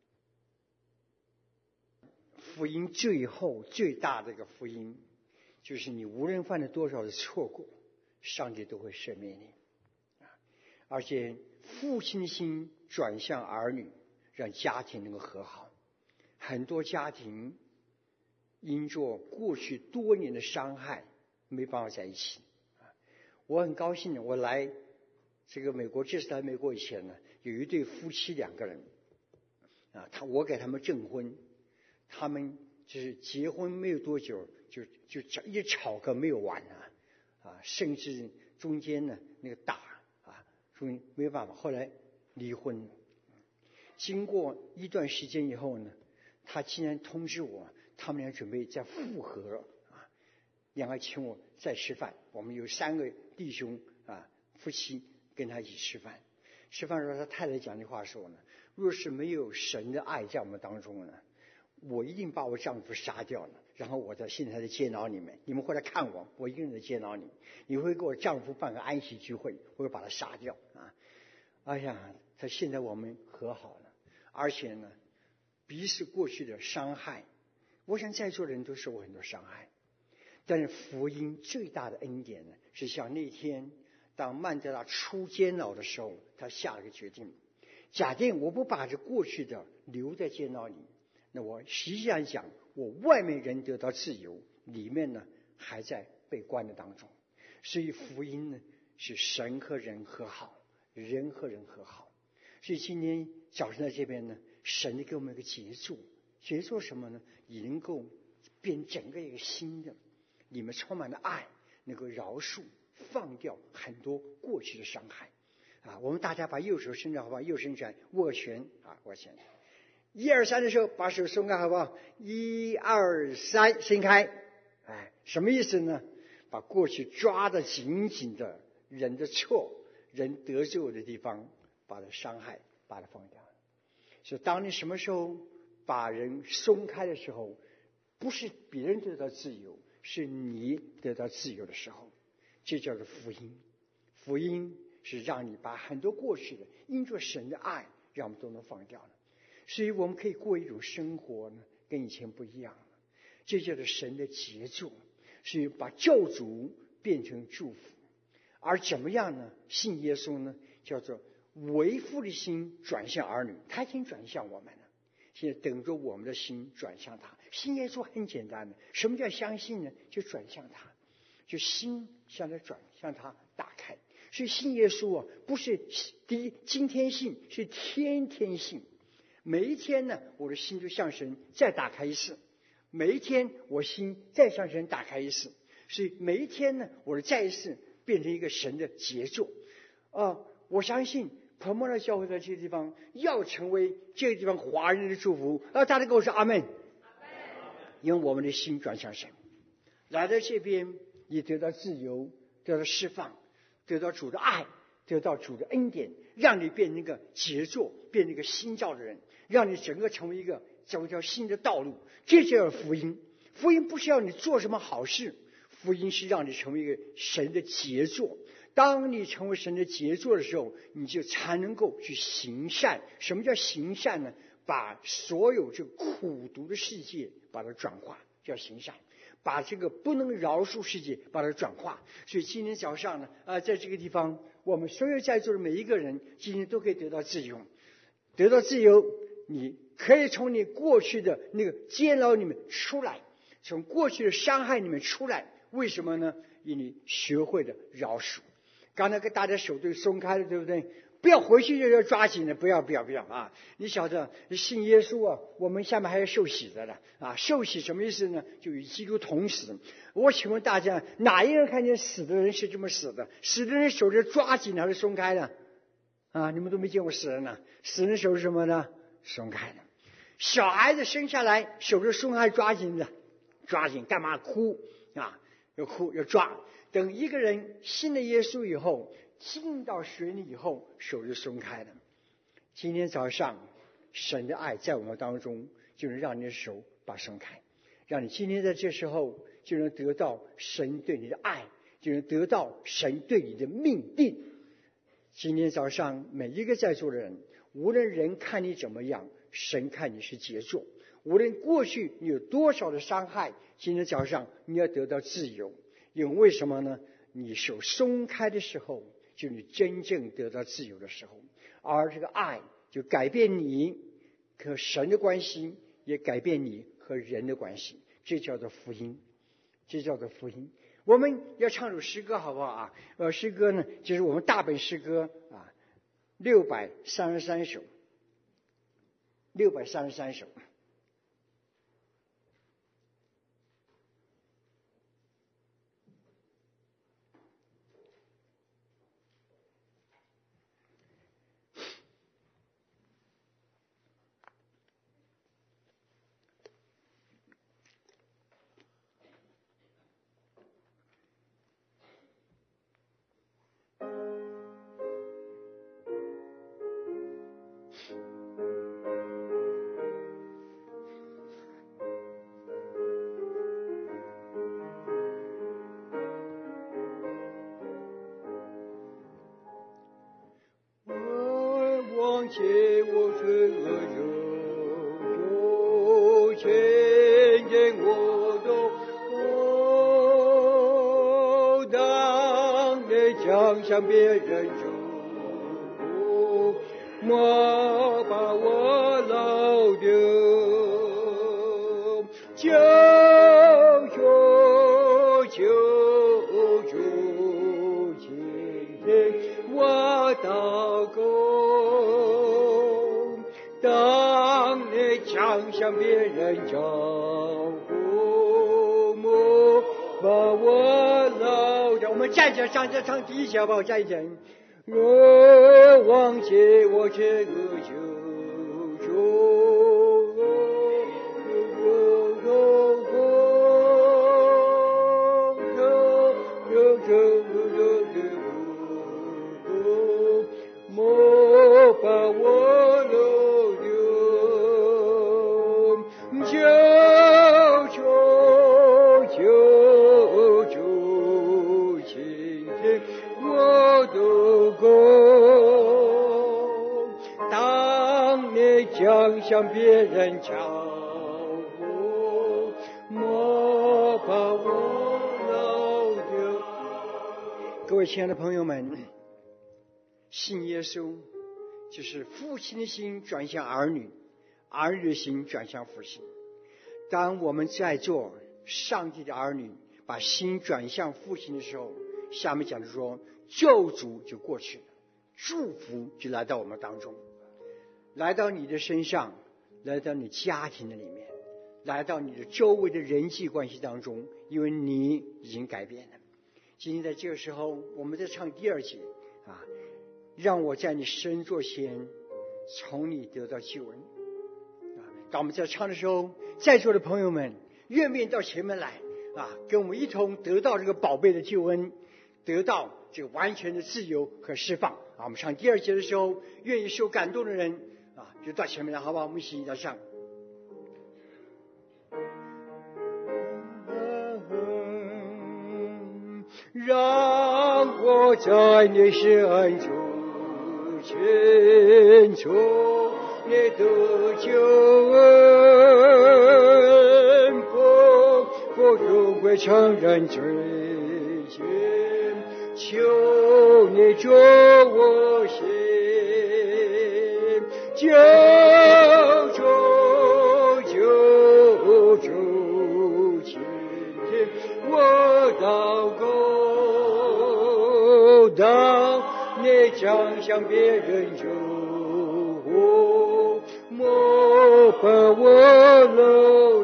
福音最后最大的一个福音，就是你无论犯了多少的错过，上帝都会赦免你而且父亲的心转向儿女，让家庭能够和好。很多家庭因着过去多年的伤害没办法在一起我很高兴我来这个美国，这次来美国以前呢，有一对夫妻2个人我给他们证婚，他们就是结婚没有多久就一直吵个没有完甚至中间呢那个打终于没有办法，后来离婚了。经过一段时间以后呢，他竟然通知我，他们俩准备再复合了两个请我再吃饭。我们有3个弟兄夫妻跟他一起吃饭。吃饭的时候，他太太讲句话说呢，若是没有神的爱在我们当中呢，我一定把我丈夫杀掉了，然后我现在在监牢里面，你们会来看我，我一个人在监牢里，你会给我丈夫办个安息聚会，我会把他杀掉哎呀，他现在我们和好了，而且呢彼此过去的伤害，我想在座的人都受过很多伤害，但是福音最大的恩典呢，是像那天当曼德拉出监牢的时候，他下了个决定，假定我不把这过去的留在监牢里，那我实际上讲，我外面人得到自由，里面呢还在被关的当中。所以福音呢是神和人和好，人和人和好。所以今天早上在这边呢，神给我们一个杰作，杰作什么呢？也能够变整个一个新的， 你们充满了爱，能够饶恕放掉很多过去的伤害啊！我们大家把右手伸出好不好？右伸出来，握拳啊，握拳。1、2、3的时候，把手松开好不好？1、2、3，伸开。哎，什么意思呢？把过去抓得紧紧的人的错、人得罪我的地方，把它伤害，把它放掉。所以，当你什么时候把人松开的时候，不是别人得到自由，是你得到自由的时候，这叫做福音。福音是让你把很多过去的，因着神的爱，让我们都能放掉了。所以我们可以过一种生活呢，跟以前不一样了。这叫做神的杰作，是把救赎变成祝福。而怎么样呢？信耶稣呢，叫做为父的心转向儿女，他已经转向我们了，现在等着我们的心转向他。信耶稣很简单的，什么叫相信呢？就转向他，就心向他转向他打开。所以信耶稣啊，不是今天信，是天天信。每一天呢，我的心就向神再打开一次，每一天我心再向神打开一次，所以每一天呢，我的再一次变成一个神的杰作我相信彭默的教会在这个地方要成为这个地方华人的祝福大家跟我说阿们。因为我们的心转向神，来到这边也得到自由，得到释放，得到主的爱，得到主的恩典，让你变成一个杰作，变成一个新造的人，让你整个成为一个走一条新的道路。这叫福音。福音不是要你做什么好事，福音是让你成为一个神的杰作。当你成为神的杰作的时候，你就才能够去行善。什么叫行善呢？把所有这苦毒的世界把它转化，叫行善。把这个不能饶恕世界把它转化。所以今天早上呢在这个地方，我们所有在座的每一个人今天都可以得到自由。得到自由，你可以从你过去的那个监牢里面出来，从过去的伤害里面出来。为什么呢？因为你学会了饶恕。刚才跟大家手都松开了，对不对？不要回去就要抓紧了，不要啊！你晓得信耶稣啊，我们下面还要受洗的了啊！受洗什么意思呢？就与基督同死。我请问大家，哪一个人看见死的人是这么死的？死的人手是抓紧还是松开的？啊，你们都没见过死人呢。死人手是什么呢？松开的。小孩子生下来手是松开抓紧的，抓紧干嘛？哭啊，要哭要抓。等一个人信了耶稣以后，进到水里以后，手就松开了。今天早上神的爱在我们当中，就能让你的手把松开，让你今天在这时候就能得到神对你的爱，就能得到神对你的命定。今天早上每一个在座的人，无论人看你怎么样，神看你是杰作。无论过去你有多少的伤害，今天早上你要得到自由。因为什么呢？你手松开的时候，就你真正得到自由的时候。而这个爱就改变你和神的关系，也改变你和人的关系。这叫做福音，这叫做福音。我们要唱首诗歌好不好啊？诗歌呢，就是我们大本诗歌633首，633首。借我罪恶就牵引我的当你将向别人走，莫把我老丢，救主今天我祷告，当你将向别人招呼，莫把把我老的，我们站起来唱第一节好不好？站一起。若忘记我这个救主。莫把我留留，救主，今天我的功，当你将向别人交付，莫把我留留。各位亲爱的朋友们，信耶稣就是父亲的心转向儿女，儿女的心转向父亲。当我们在做上帝的儿女，把心转向父亲的时候，下面讲的说，救赎就过去了，祝福就来到我们当中，来到你的身上，来到你家庭的里面，来到你的周围的人际关系当中，因为你已经改变了。今天在这个时候，我们在唱第二节啊，让我在你身座前，从你得到救恩。当我们在唱的时候，在座的朋友们愿不愿意到前面来啊，跟我们一同得到这个宝贝的救恩，得到这个完全的自由和释放啊！我们唱第二节的时候，愿意受感动的人啊，就到前面来，好不好？我们一起来唱。让我在你身中寻求你的救恩，不荣归承认罪愆，求你救我心，救主，今天我祷告，当你将向别人救我，莫把我留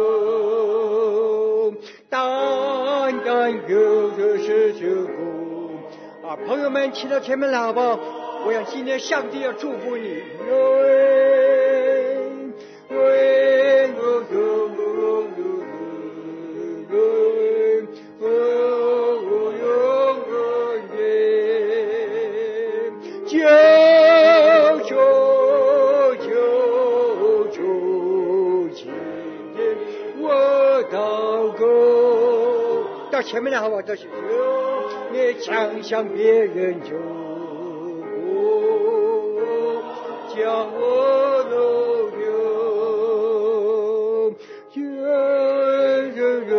留，单有的是救啊！朋友们，请到前面来好不好？我想今天上帝要祝福你。前面来好不好？到前面，你将向别人救我，将我留留，人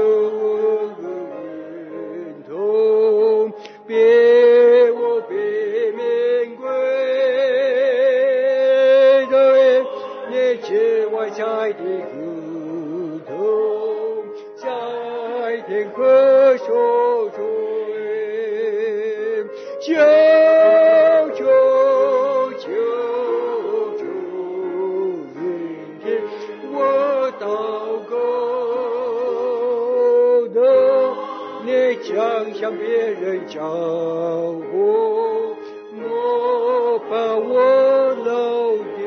同别我别免归，你只外在的骨头，在天空说出救主，明天我祷告的，你将向别人交我，莫把我漏掉。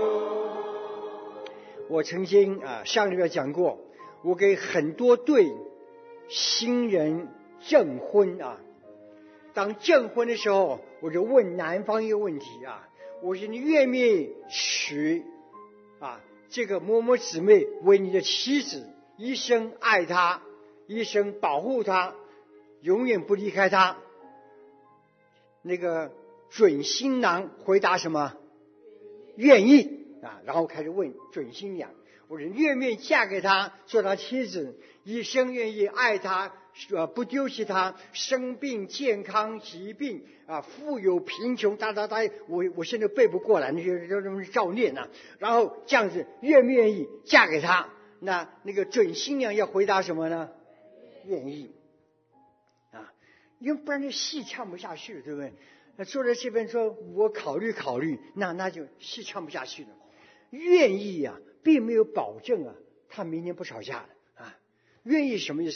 我曾经上礼拜讲过，我给很多对新人证婚当证婚的时候，我就问男方一个问题我说你愿不愿意娶这个某某姊妹为你的妻子，一生爱她，一生保护她，永远不离开她？那个准新郎回答什么？愿意然后开始问准新娘，我说愿不愿意嫁给他，做他妻子，一生愿意爱他，不丢弃他，生病健康疾病富有贫穷，我现在背不过来，那些人照念然后这样子愿不愿意嫁给他？那个准新娘要回答什么呢？愿意因为不然这戏唱不下去了，对不对？坐在这边说我考虑，那就戏唱不下去了。愿意并没有保证他明年不吵架了愿意什么意思呢？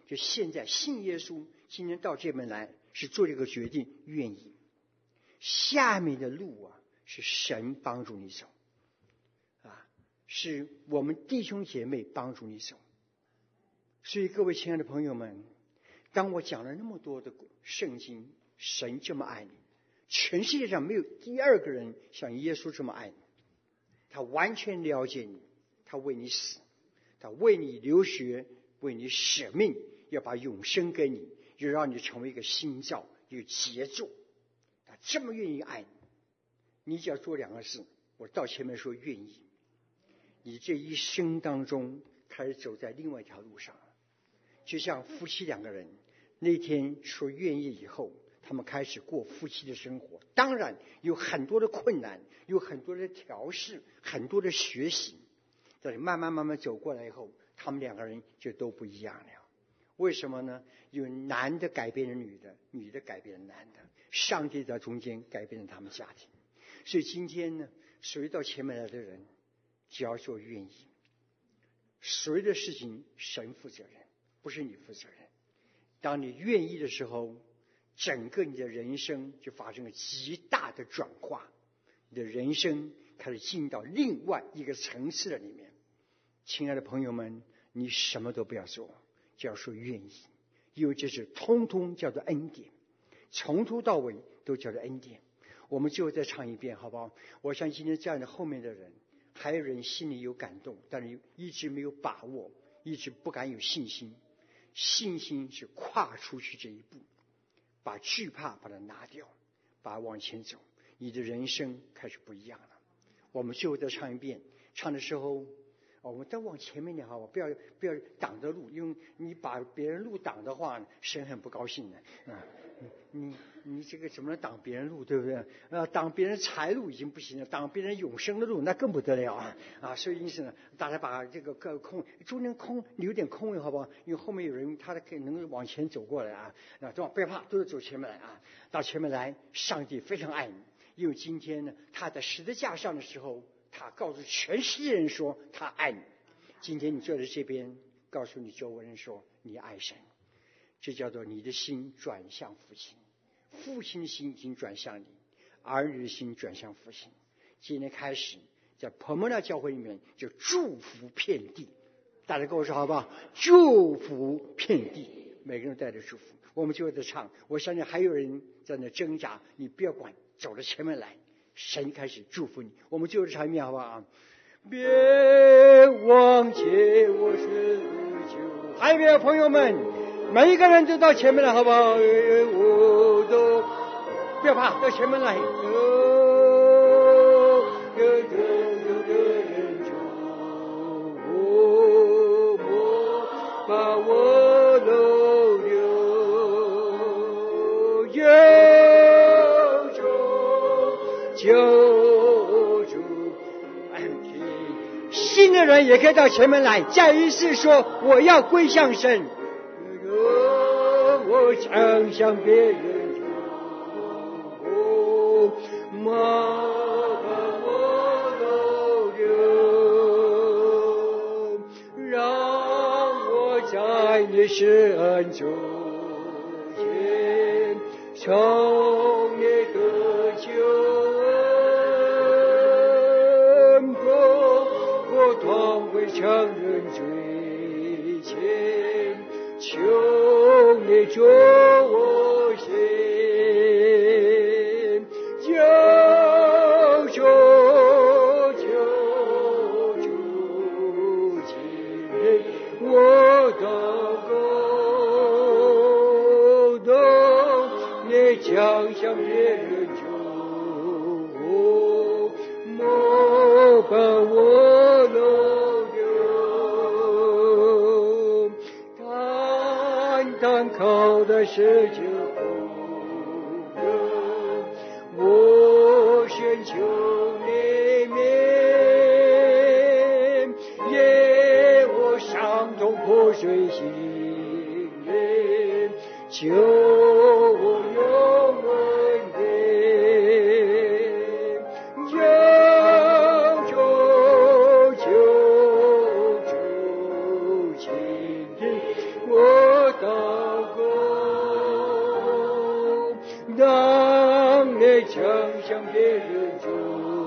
就现在信耶稣，今天到这边来是做这个决定，愿意。下面的路啊，是神帮助你走啊，是我们弟兄姐妹帮助你走。所以各位亲爱的朋友们，当我讲了那么多的圣经，神这么爱你，全世界上没有第二个人像耶稣这么爱你。他完全了解你，他为你死，他为你流血，为你舍命，要把永生给你，又让你成为一个新造，一个杰作。他这么愿意爱你，你只要做两个事。我到前面说愿意，你这一生当中开始走在另外一条路上了。就像夫妻两个人那天说愿意以后，他们开始过夫妻的生活，当然有很多的困难，有很多的调试，很多的学习，但是慢慢走过来以后，他们两个人就都不一样了。为什么呢？有男的改变了女的，女的改变了男的，上帝在中间改变了他们家庭。所以今天呢，所有到前面来的人，只要说愿意，所有的事情神负责任，不是你负责任。当你愿意的时候，整个你的人生就发生了极大的转化，你的人生开始进到另外一个层次的里面。亲爱的朋友们，你什么都不要做，只要说愿意，因为这是通通叫做恩典，从头到尾都叫做恩典。我们最后再唱一遍好不好？我相信今天站在后面的人，还有人心里有感动，但是一直没有把握，一直不敢有信心。信心是跨出去这一步，把惧怕把它拿掉，把它往前走，你的人生开始不一样了。我们最后再唱一遍，唱的时候我们都往前面点好，不要挡着路，因为你把别人路挡的话，神很不高兴的啊。你这个怎么能挡别人路，对不对？挡别人财路已经不行了，挡别人永生的路那更不得了啊！所以因此呢，大家把这个空中间留点空位好不好？因为后面有人他可以能往前走过来啊，不要怕，都是走前面来啊！到前面来，上帝非常爱你，因为今天呢，他在十字架上的时候，他告诉全世界人说他爱你。今天你坐在这边，告诉你周围人说你爱神，这叫做你的心转向父亲，父亲的心已经转向你，儿女的心转向父亲。今天开始在彭莫纳教会里面就祝福遍地，大家跟我说好不好？祝福遍地，每个人带着祝福。我们就在唱，我相信还有人在那挣扎，你不要管，走到前面来，神开始祝福你。我们就唱一遍好不好？别忘记我是主。还有没有朋友们？每一个人都到前面来好不好？我都不要怕，到前面来。把我留救主。新的人也可以到前面来，再一次说我要归向神，我常向别人把我留让我在你神中间从你的救恩我同为强人追前，求你救我先，救今日我祷告都也将向别人救我，莫把我留单靠的是救人，我寻求你面，也我伤痛破碎心灵，救我永远的救主今日我别人救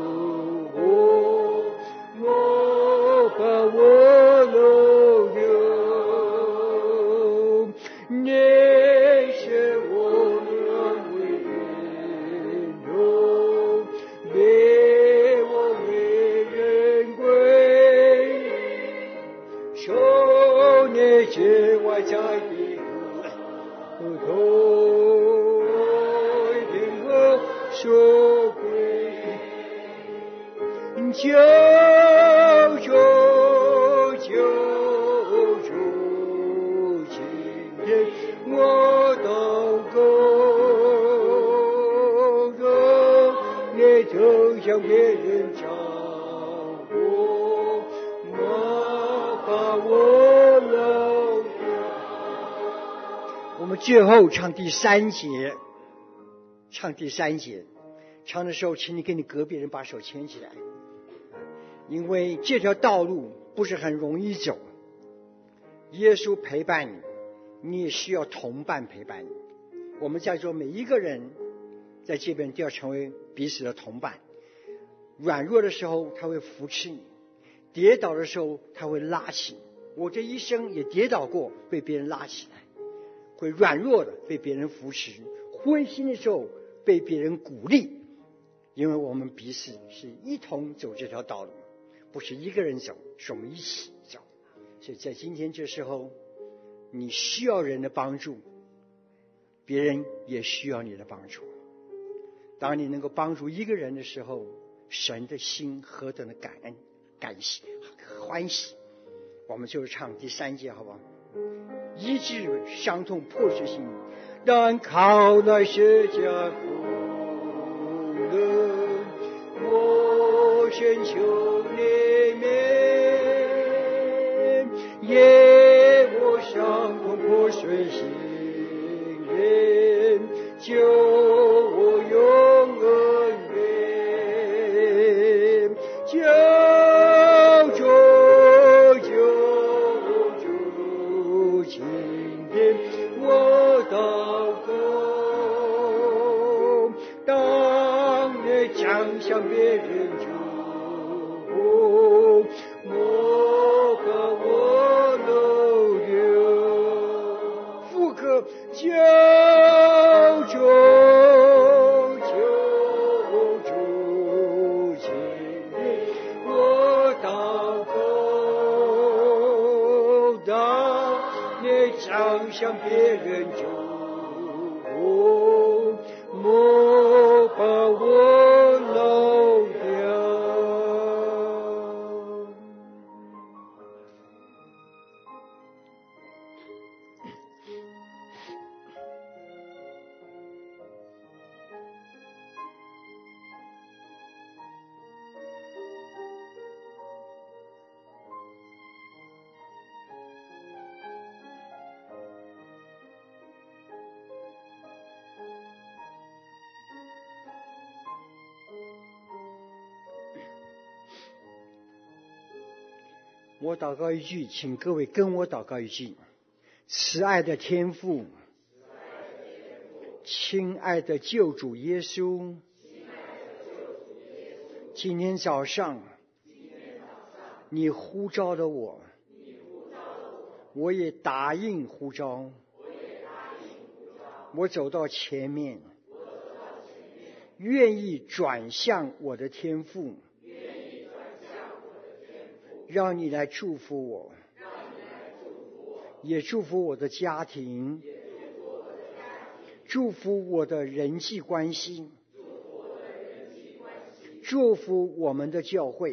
我，我把我漏流，你是我愿为人用，别我为人归，受你之外在的不同，因我受归，救主救主，今天我祷告，让你走向别人找我，我把我漏掉。我们最后唱第三节，唱的时候请你跟你隔壁人把手牵起来，因为这条道路不是很容易走，耶稣陪伴你，你也需要同伴陪伴你。我们在座每一个人在这边都要成为彼此的同伴，软弱的时候他会扶持你，跌倒的时候他会拉起你。我这一生也跌倒过，被别人拉起来，会软弱的被别人扶持，灰心的时候被别人鼓励，因为我们彼此是一同走这条道路，不是一个人走，是我们一起走。所以在今天这时候，你需要人的帮助，别人也需要你的帮助。当你能够帮助一个人的时候，神的心何等的感恩、感谢、欢喜。我们就唱第三节好不好？医治伤痛破碎心，但靠那十架苦乐，我寻求你面，也我伤痛破碎心灵，救我永恩缘，救主今天我祷告，当你将向别人祝福，我把我漏流，妇科救主今天我祷告，当你将向别人祝福，我把我漏掉。我祷告一句，请各位跟我祷告一句：慈爱的天父，亲爱的救主耶稣，今天早上你呼召了我，我也答应呼召，我走到前面，愿意转向我的天父，让你来祝福我，也祝福我的家庭，祝福我的人际关系，祝福我们的教会。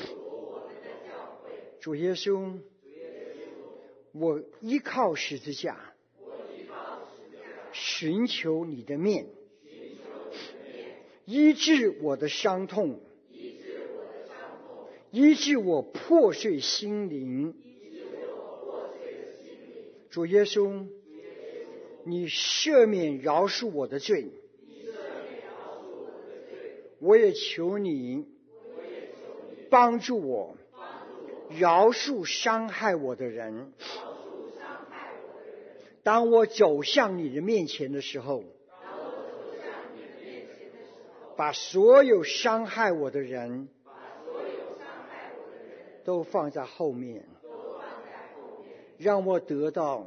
主耶稣，我依靠十字架，寻求你的面，医治我的伤痛，医治我破碎心灵。主耶稣，你赦免饶恕我的罪，我也求你帮助我饶恕伤害我的人。当我走向你的面前的时候， 把所有伤害我的人都放在后面，让我得到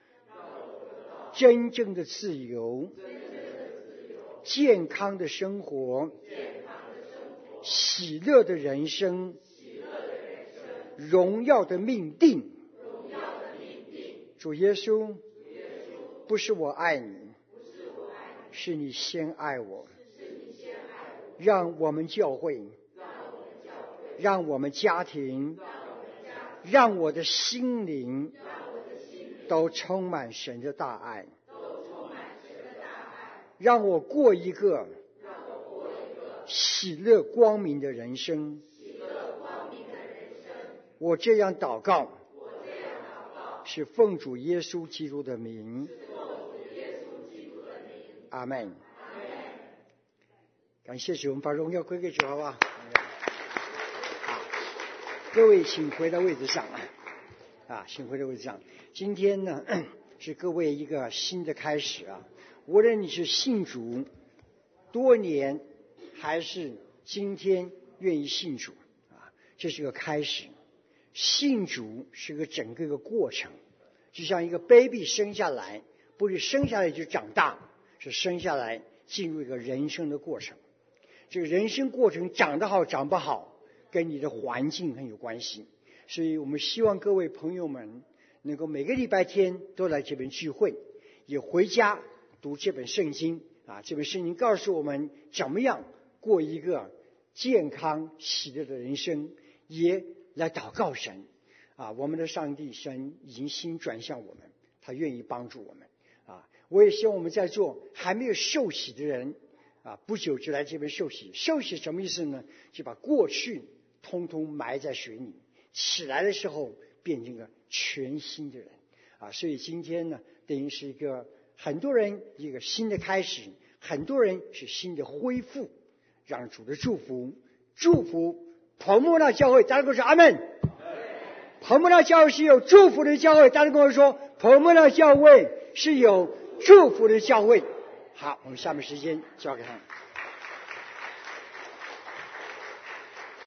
真正的自由，健康的生活，喜乐的人生，荣耀的命定。主耶稣，不是我爱你，是你先爱我。让我们教会，让我们家庭，让我的心灵都充满神的大爱，让我过一个喜乐光明的人生。我这样祷告，是奉主耶稣基督的名。阿们。感谢主，我们把荣耀归给主，好不好？各位请回到位置上请回到位置上。今天呢，是各位一个新的开始无论你是信主多年，还是今天愿意信主这是个开始。信主是个整个一个过程，就像一个 baby 生下来，不是生下来就长大，是生下来进入一个人生的过程。这个人生过程长得好长不好，跟你的环境很有关系。所以我们希望各位朋友们能够每个礼拜天都来这边聚会，也回家读这本圣经这本圣经告诉我们怎么样过一个健康喜乐的人生，也来祷告神我们的上帝神已经心转向我们，他愿意帮助我们我也希望我们在座还没有受洗的人不久就来这边受洗。受洗什么意思呢？就把过去通通埋在水里，起来的时候变成一个全新的人所以今天呢，等于是一个很多人一个新的开始，很多人是新的恢复。让主的祝福彭慕道教会，大家跟我说阿们。彭慕道教会是有祝福的教会，大家跟我说彭慕道教会是有祝福的教会。好，我们下面时间交给他们。